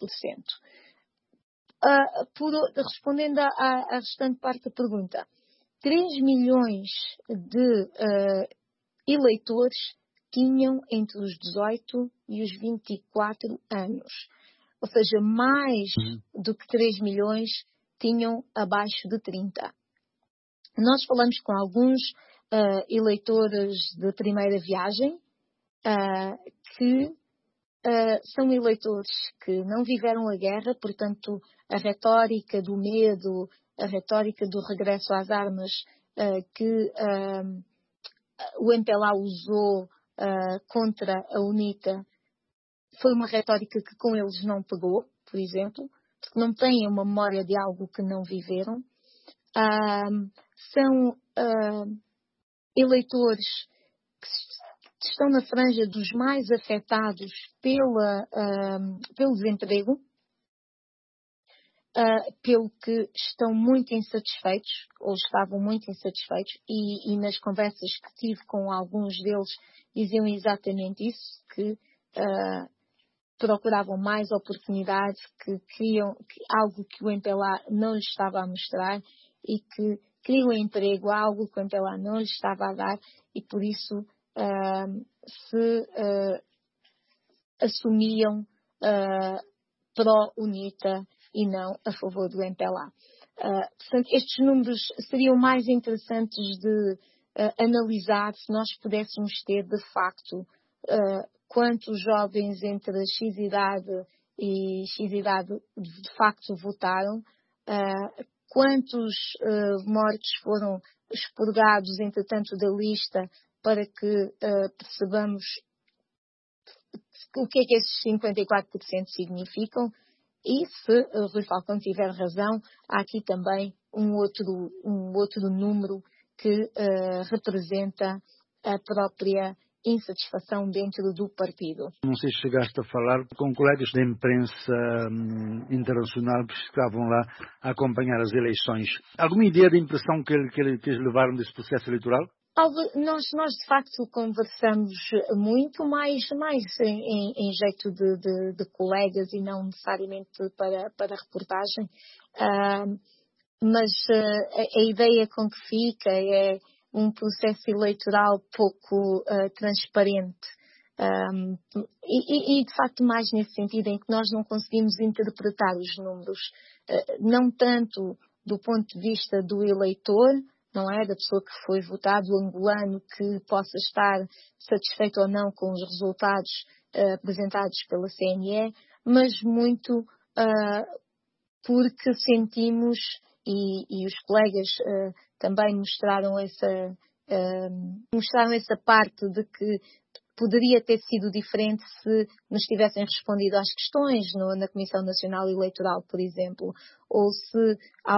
Respondendo à restante parte da pergunta, 3 milhões de eleitores tinham entre os 18 e os 24 anos. Ou seja, mais do que 3 milhões tinham abaixo de 30. Nós falamos com alguns eleitores de primeira viagem que são eleitores que não viveram a guerra, portanto, a retórica do medo, a retórica do regresso às armas que o MPLA usou contra a UNITA foi uma retórica que com eles não pegou, por exemplo, porque não têm uma memória de algo que não viveram. São eleitores que estão na franja dos mais afetados pelo desemprego, pelo que estão muito insatisfeitos, ou estavam muito insatisfeitos, e nas conversas que tive com alguns deles diziam exatamente isso, que procuravam mais oportunidades, que queriam algo que o MPLA não lhes estava a mostrar e que queriam emprego, algo que o MPLA não lhes estava a dar, e por isso se assumiam pró-UNITA e não a favor do MPLA. Portanto, estes números seriam mais interessantes de analisar se nós pudéssemos ter, de facto, quantos jovens entre X idade e X idade de facto votaram, quantos mortos foram expurgados, entretanto, da lista, para que percebamos o que é que esses 54% significam. E se Rui Falcão tiver razão, há aqui também um outro número que representa a própria insatisfação dentro do partido. Não sei se chegaste a falar com colegas da imprensa internacional que estavam lá a acompanhar as eleições. Alguma ideia da impressão que eles levaram desse processo eleitoral? Nós de facto conversamos muito, mais em jeito de colegas e não necessariamente para reportagem, mas a ideia com que fica é um processo eleitoral pouco transparente e de facto mais nesse sentido em que nós não conseguimos interpretar os números, não tanto do ponto de vista do eleitor, não é? Da pessoa que foi votado, o angolano que possa estar satisfeito ou não com os resultados apresentados pela CNE, mas muito porque sentimos, e os colegas também mostraram essa mostraram essa parte de que poderia ter sido diferente se nos tivessem respondido às questões na Comissão Nacional Eleitoral, por exemplo, ou se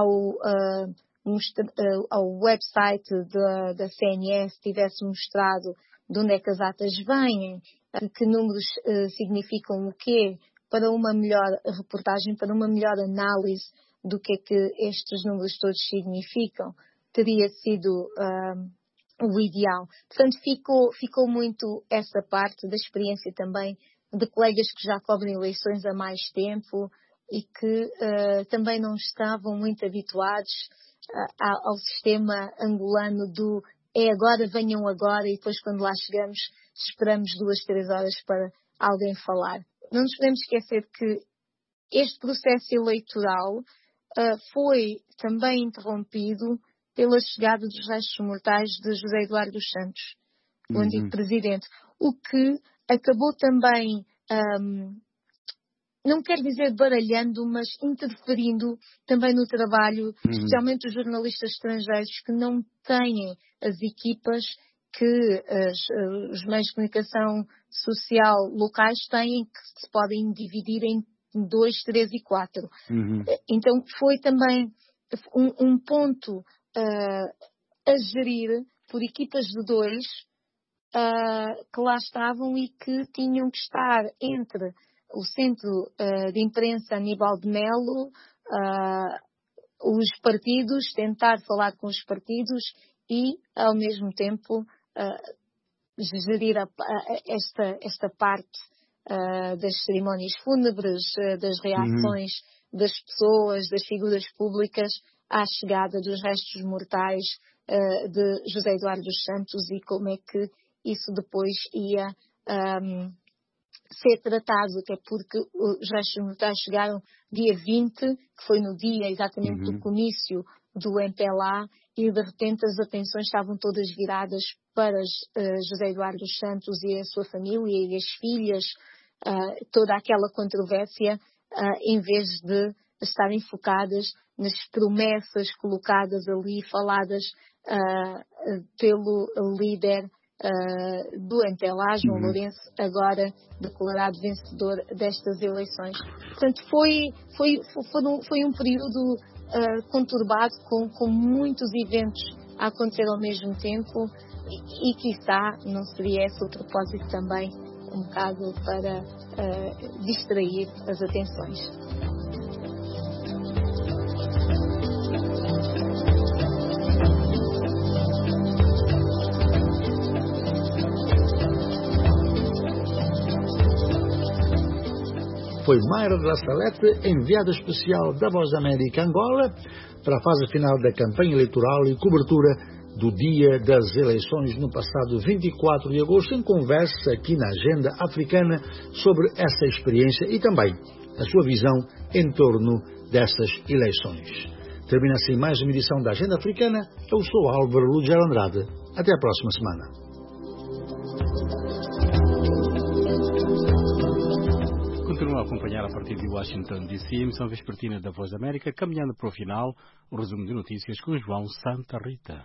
ao website da CNS tivesse mostrado de onde é que as atas vêm, que números significam o quê, para uma melhor reportagem, para uma melhor análise do que é que estes números todos significam, teria sido o ideal. Portanto, ficou muito essa parte da experiência também de colegas que já cobrem eleições há mais tempo e que também não estavam muito habituados ao sistema angolano do agora, venham agora, e depois quando lá chegamos esperamos 2-3 horas para alguém falar. Não nos podemos esquecer que este processo eleitoral foi também interrompido pela chegada dos restos mortais de José Eduardo dos Santos, o antigo presidente, o que acabou também, não quero dizer baralhando, mas interferindo também no trabalho, especialmente dos jornalistas estrangeiros que não têm as equipas que os meios de comunicação social locais têm, que se podem dividir em 2, 3 e 4. Então foi também um ponto a gerir por equipas de 2 que lá estavam e que tinham que estar entre o centro de imprensa Aníbal de Melo, os partidos, tentar falar com os partidos e, ao mesmo tempo, gerir esta parte das cerimónias fúnebres, das reações das pessoas, das figuras públicas à chegada dos restos mortais de José Eduardo dos Santos e como é que isso depois ia ser tratado, até porque os restos mortais chegaram dia 20, que foi no dia exatamente do comício do MPLA, e de repente as atenções estavam todas viradas para José Eduardo dos Santos e a sua família e as filhas, toda aquela controvérsia, em vez de estarem focadas nas promessas colocadas ali, faladas pelo líder do MPLA, João Lourenço, agora declarado vencedor destas eleições. Portanto, foi um período conturbado, com muitos eventos a acontecer ao mesmo tempo e quiçá não seria esse o propósito também, um bocado para distrair as atenções. Foi Mayra da Salete, enviada especial da Voz da América Angola, para a fase final da campanha eleitoral e cobertura do dia das eleições no passado 24 de agosto, em conversa aqui na Agenda Africana sobre essa experiência e também a sua visão em torno destas eleições. Termina assim mais uma edição da Agenda Africana. Eu sou Álvaro Lugero Andrade. Até a próxima semana. Continua a acompanhar a partir de Washington, D.C., a emissão vespertina da Voz da América, caminhando para o final, o resumo de notícias com João Santa Rita.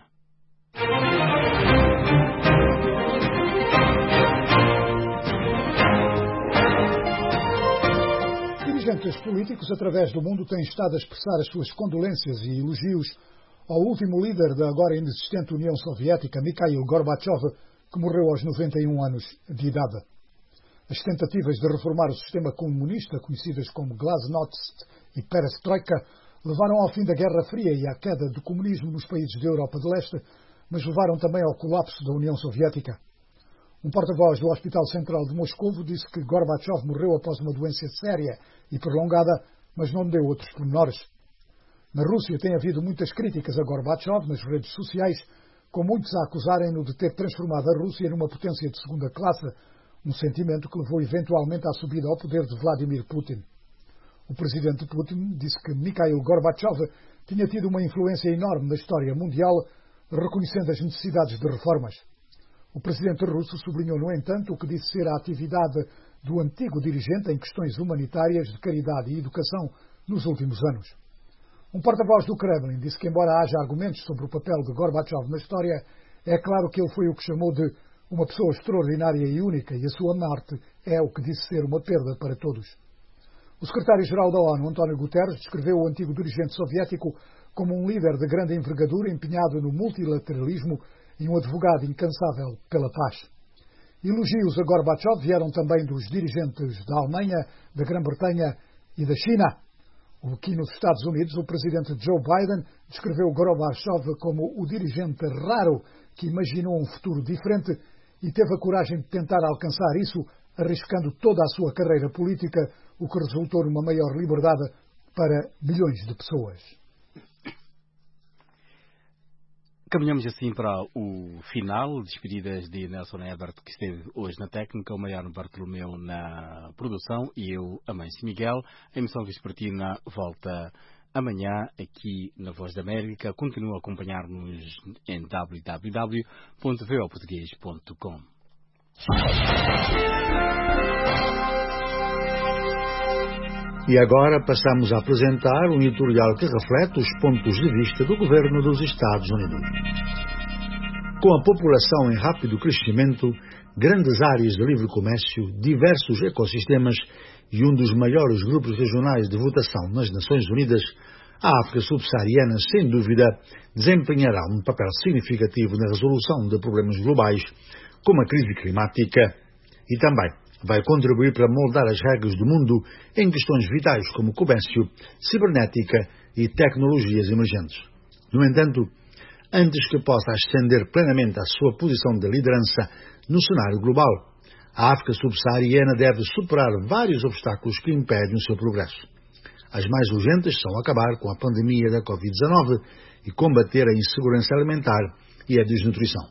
Dirigentes políticos através do mundo têm estado a expressar as suas condolências e elogios ao último líder da agora inexistente União Soviética, Mikhail Gorbachev, que morreu aos 91 anos de idade. As tentativas de reformar o sistema comunista, conhecidas como Glasnost e Perestroika, levaram ao fim da Guerra Fria e à queda do comunismo nos países da Europa de Leste, mas levaram também ao colapso da União Soviética. Um porta-voz do Hospital Central de Moscovo disse que Gorbachev morreu após uma doença séria e prolongada, mas não deu outros pormenores. Na Rússia tem havido muitas críticas a Gorbachev nas redes sociais, com muitos a acusarem-no de ter transformado a Rússia numa potência de segunda classe, um sentimento que levou eventualmente à subida ao poder de Vladimir Putin. O presidente Putin disse que Mikhail Gorbachev tinha tido uma influência enorme na história mundial, reconhecendo as necessidades de reformas. O presidente russo sublinhou, no entanto, o que disse ser a atividade do antigo dirigente em questões humanitárias, de caridade e educação nos últimos anos. Um porta-voz do Kremlin disse que, embora haja argumentos sobre o papel de Gorbachev na história, É claro que ele foi o que chamou de uma pessoa extraordinária e única, e a sua morte é o que disse ser uma perda para todos. O secretário-geral da ONU, António Guterres, descreveu o antigo dirigente soviético como um líder de grande envergadura empenhado no multilateralismo e um advogado incansável pela paz. Elogios a Gorbachev vieram também dos dirigentes da Alemanha, da Grã-Bretanha e da China. Aqui nos Estados Unidos, o presidente Joe Biden descreveu Gorbachev como o dirigente raro que imaginou um futuro diferente e teve a coragem de tentar alcançar isso, arriscando toda a sua carreira política, o que resultou numa maior liberdade para milhões de pessoas. Caminhamos assim para o final, despedidas de Nelson Ebert, que esteve hoje na técnica, o Maior Bartolomeu na produção e eu, Amâncio Miguel. A emissão vespertina volta amanhã aqui na Voz da América. Continua a acompanhar-nos em www.voportugues.com. E agora passamos a apresentar um editorial que reflete os pontos de vista do governo dos Estados Unidos. Com a população em rápido crescimento, grandes áreas de livre comércio, diversos ecossistemas e um dos maiores grupos regionais de votação nas Nações Unidas, a África subsaariana, sem dúvida, desempenhará um papel significativo na resolução de problemas globais, como a crise climática, e também vai contribuir para moldar as regras do mundo em questões vitais como comércio, cibernética e tecnologias emergentes. No entanto, antes que possa ascender plenamente a sua posição de liderança no cenário global, a África subsaariana deve superar vários obstáculos que impedem o seu progresso. As mais urgentes são acabar com a pandemia da Covid-19 e combater a insegurança alimentar e a desnutrição.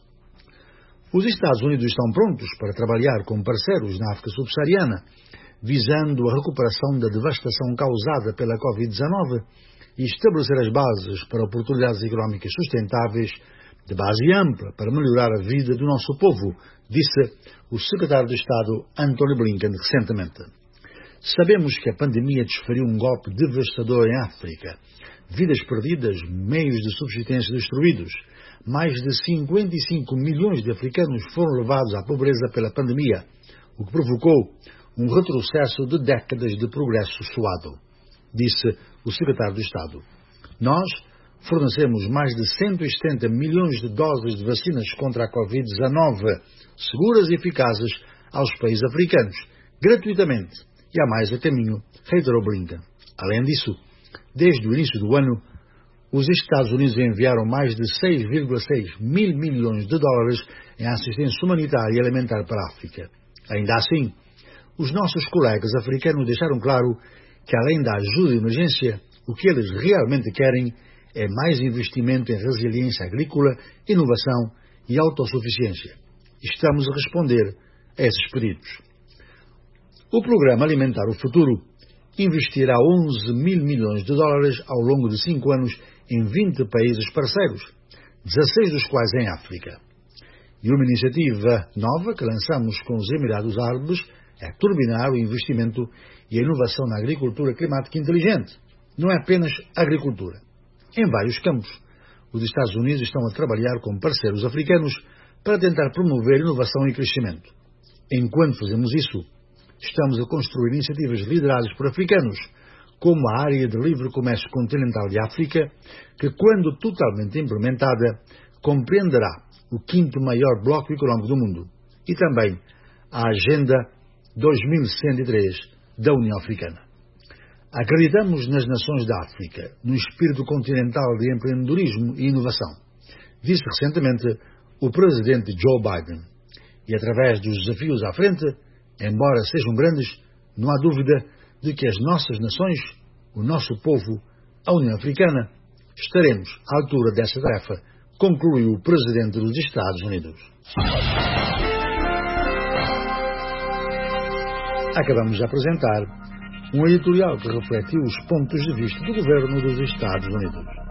Os Estados Unidos estão prontos para trabalhar com parceiros na África subsaariana, visando a recuperação da devastação causada pela Covid-19 e estabelecer as bases para oportunidades económicas sustentáveis de base ampla para melhorar a vida do nosso povo, disse o secretário de Estado Antony Blinken recentemente. Sabemos que a pandemia desferiu um golpe devastador em África. Vidas perdidas, meios de subsistência destruídos. Mais de 55 milhões de africanos foram levados à pobreza pela pandemia, o que provocou um retrocesso de décadas de progresso suado, disse o secretário de Estado. Nós fornecemos mais de 170 milhões de doses de vacinas contra a Covid-19, seguras e eficazes aos países africanos, gratuitamente, e há mais a caminho, reiterou Blinken. Além disso, desde o início do ano, os Estados Unidos enviaram mais de 6,6 mil milhões de dólares em assistência humanitária e alimentar para a África. Ainda assim, os nossos colegas africanos deixaram claro que, além da ajuda de emergência, o que eles realmente querem é mais investimento em resiliência agrícola, inovação e autossuficiência. Estamos a responder a esses pedidos. O Programa Alimentar o Futuro investirá 11 mil milhões de dólares ao longo de 5 anos em 20 países parceiros, 16 dos quais em África. E uma iniciativa nova que lançamos com os Emirados Árabes é turbinar o investimento e a inovação na agricultura climática inteligente. Não é apenas agricultura. Em vários campos, os Estados Unidos estão a trabalhar com parceiros africanos para tentar promover inovação e crescimento. Enquanto fazemos isso, estamos a construir iniciativas lideradas por africanos, como a Área de Livre Comércio Continental de África, que, quando totalmente implementada, compreenderá o 5º maior bloco económico do mundo, e também a Agenda 2103 da União Africana. Acreditamos nas nações da África, no espírito continental de empreendedorismo e inovação, disse recentemente o presidente Joe Biden. E através dos desafios à frente, embora sejam grandes, não há dúvida de que as nossas nações, o nosso povo, a União Africana, estaremos à altura dessa tarefa, concluiu o presidente dos Estados Unidos. Acabamos de apresentar um editorial que refletiu os pontos de vista do governo dos Estados Unidos.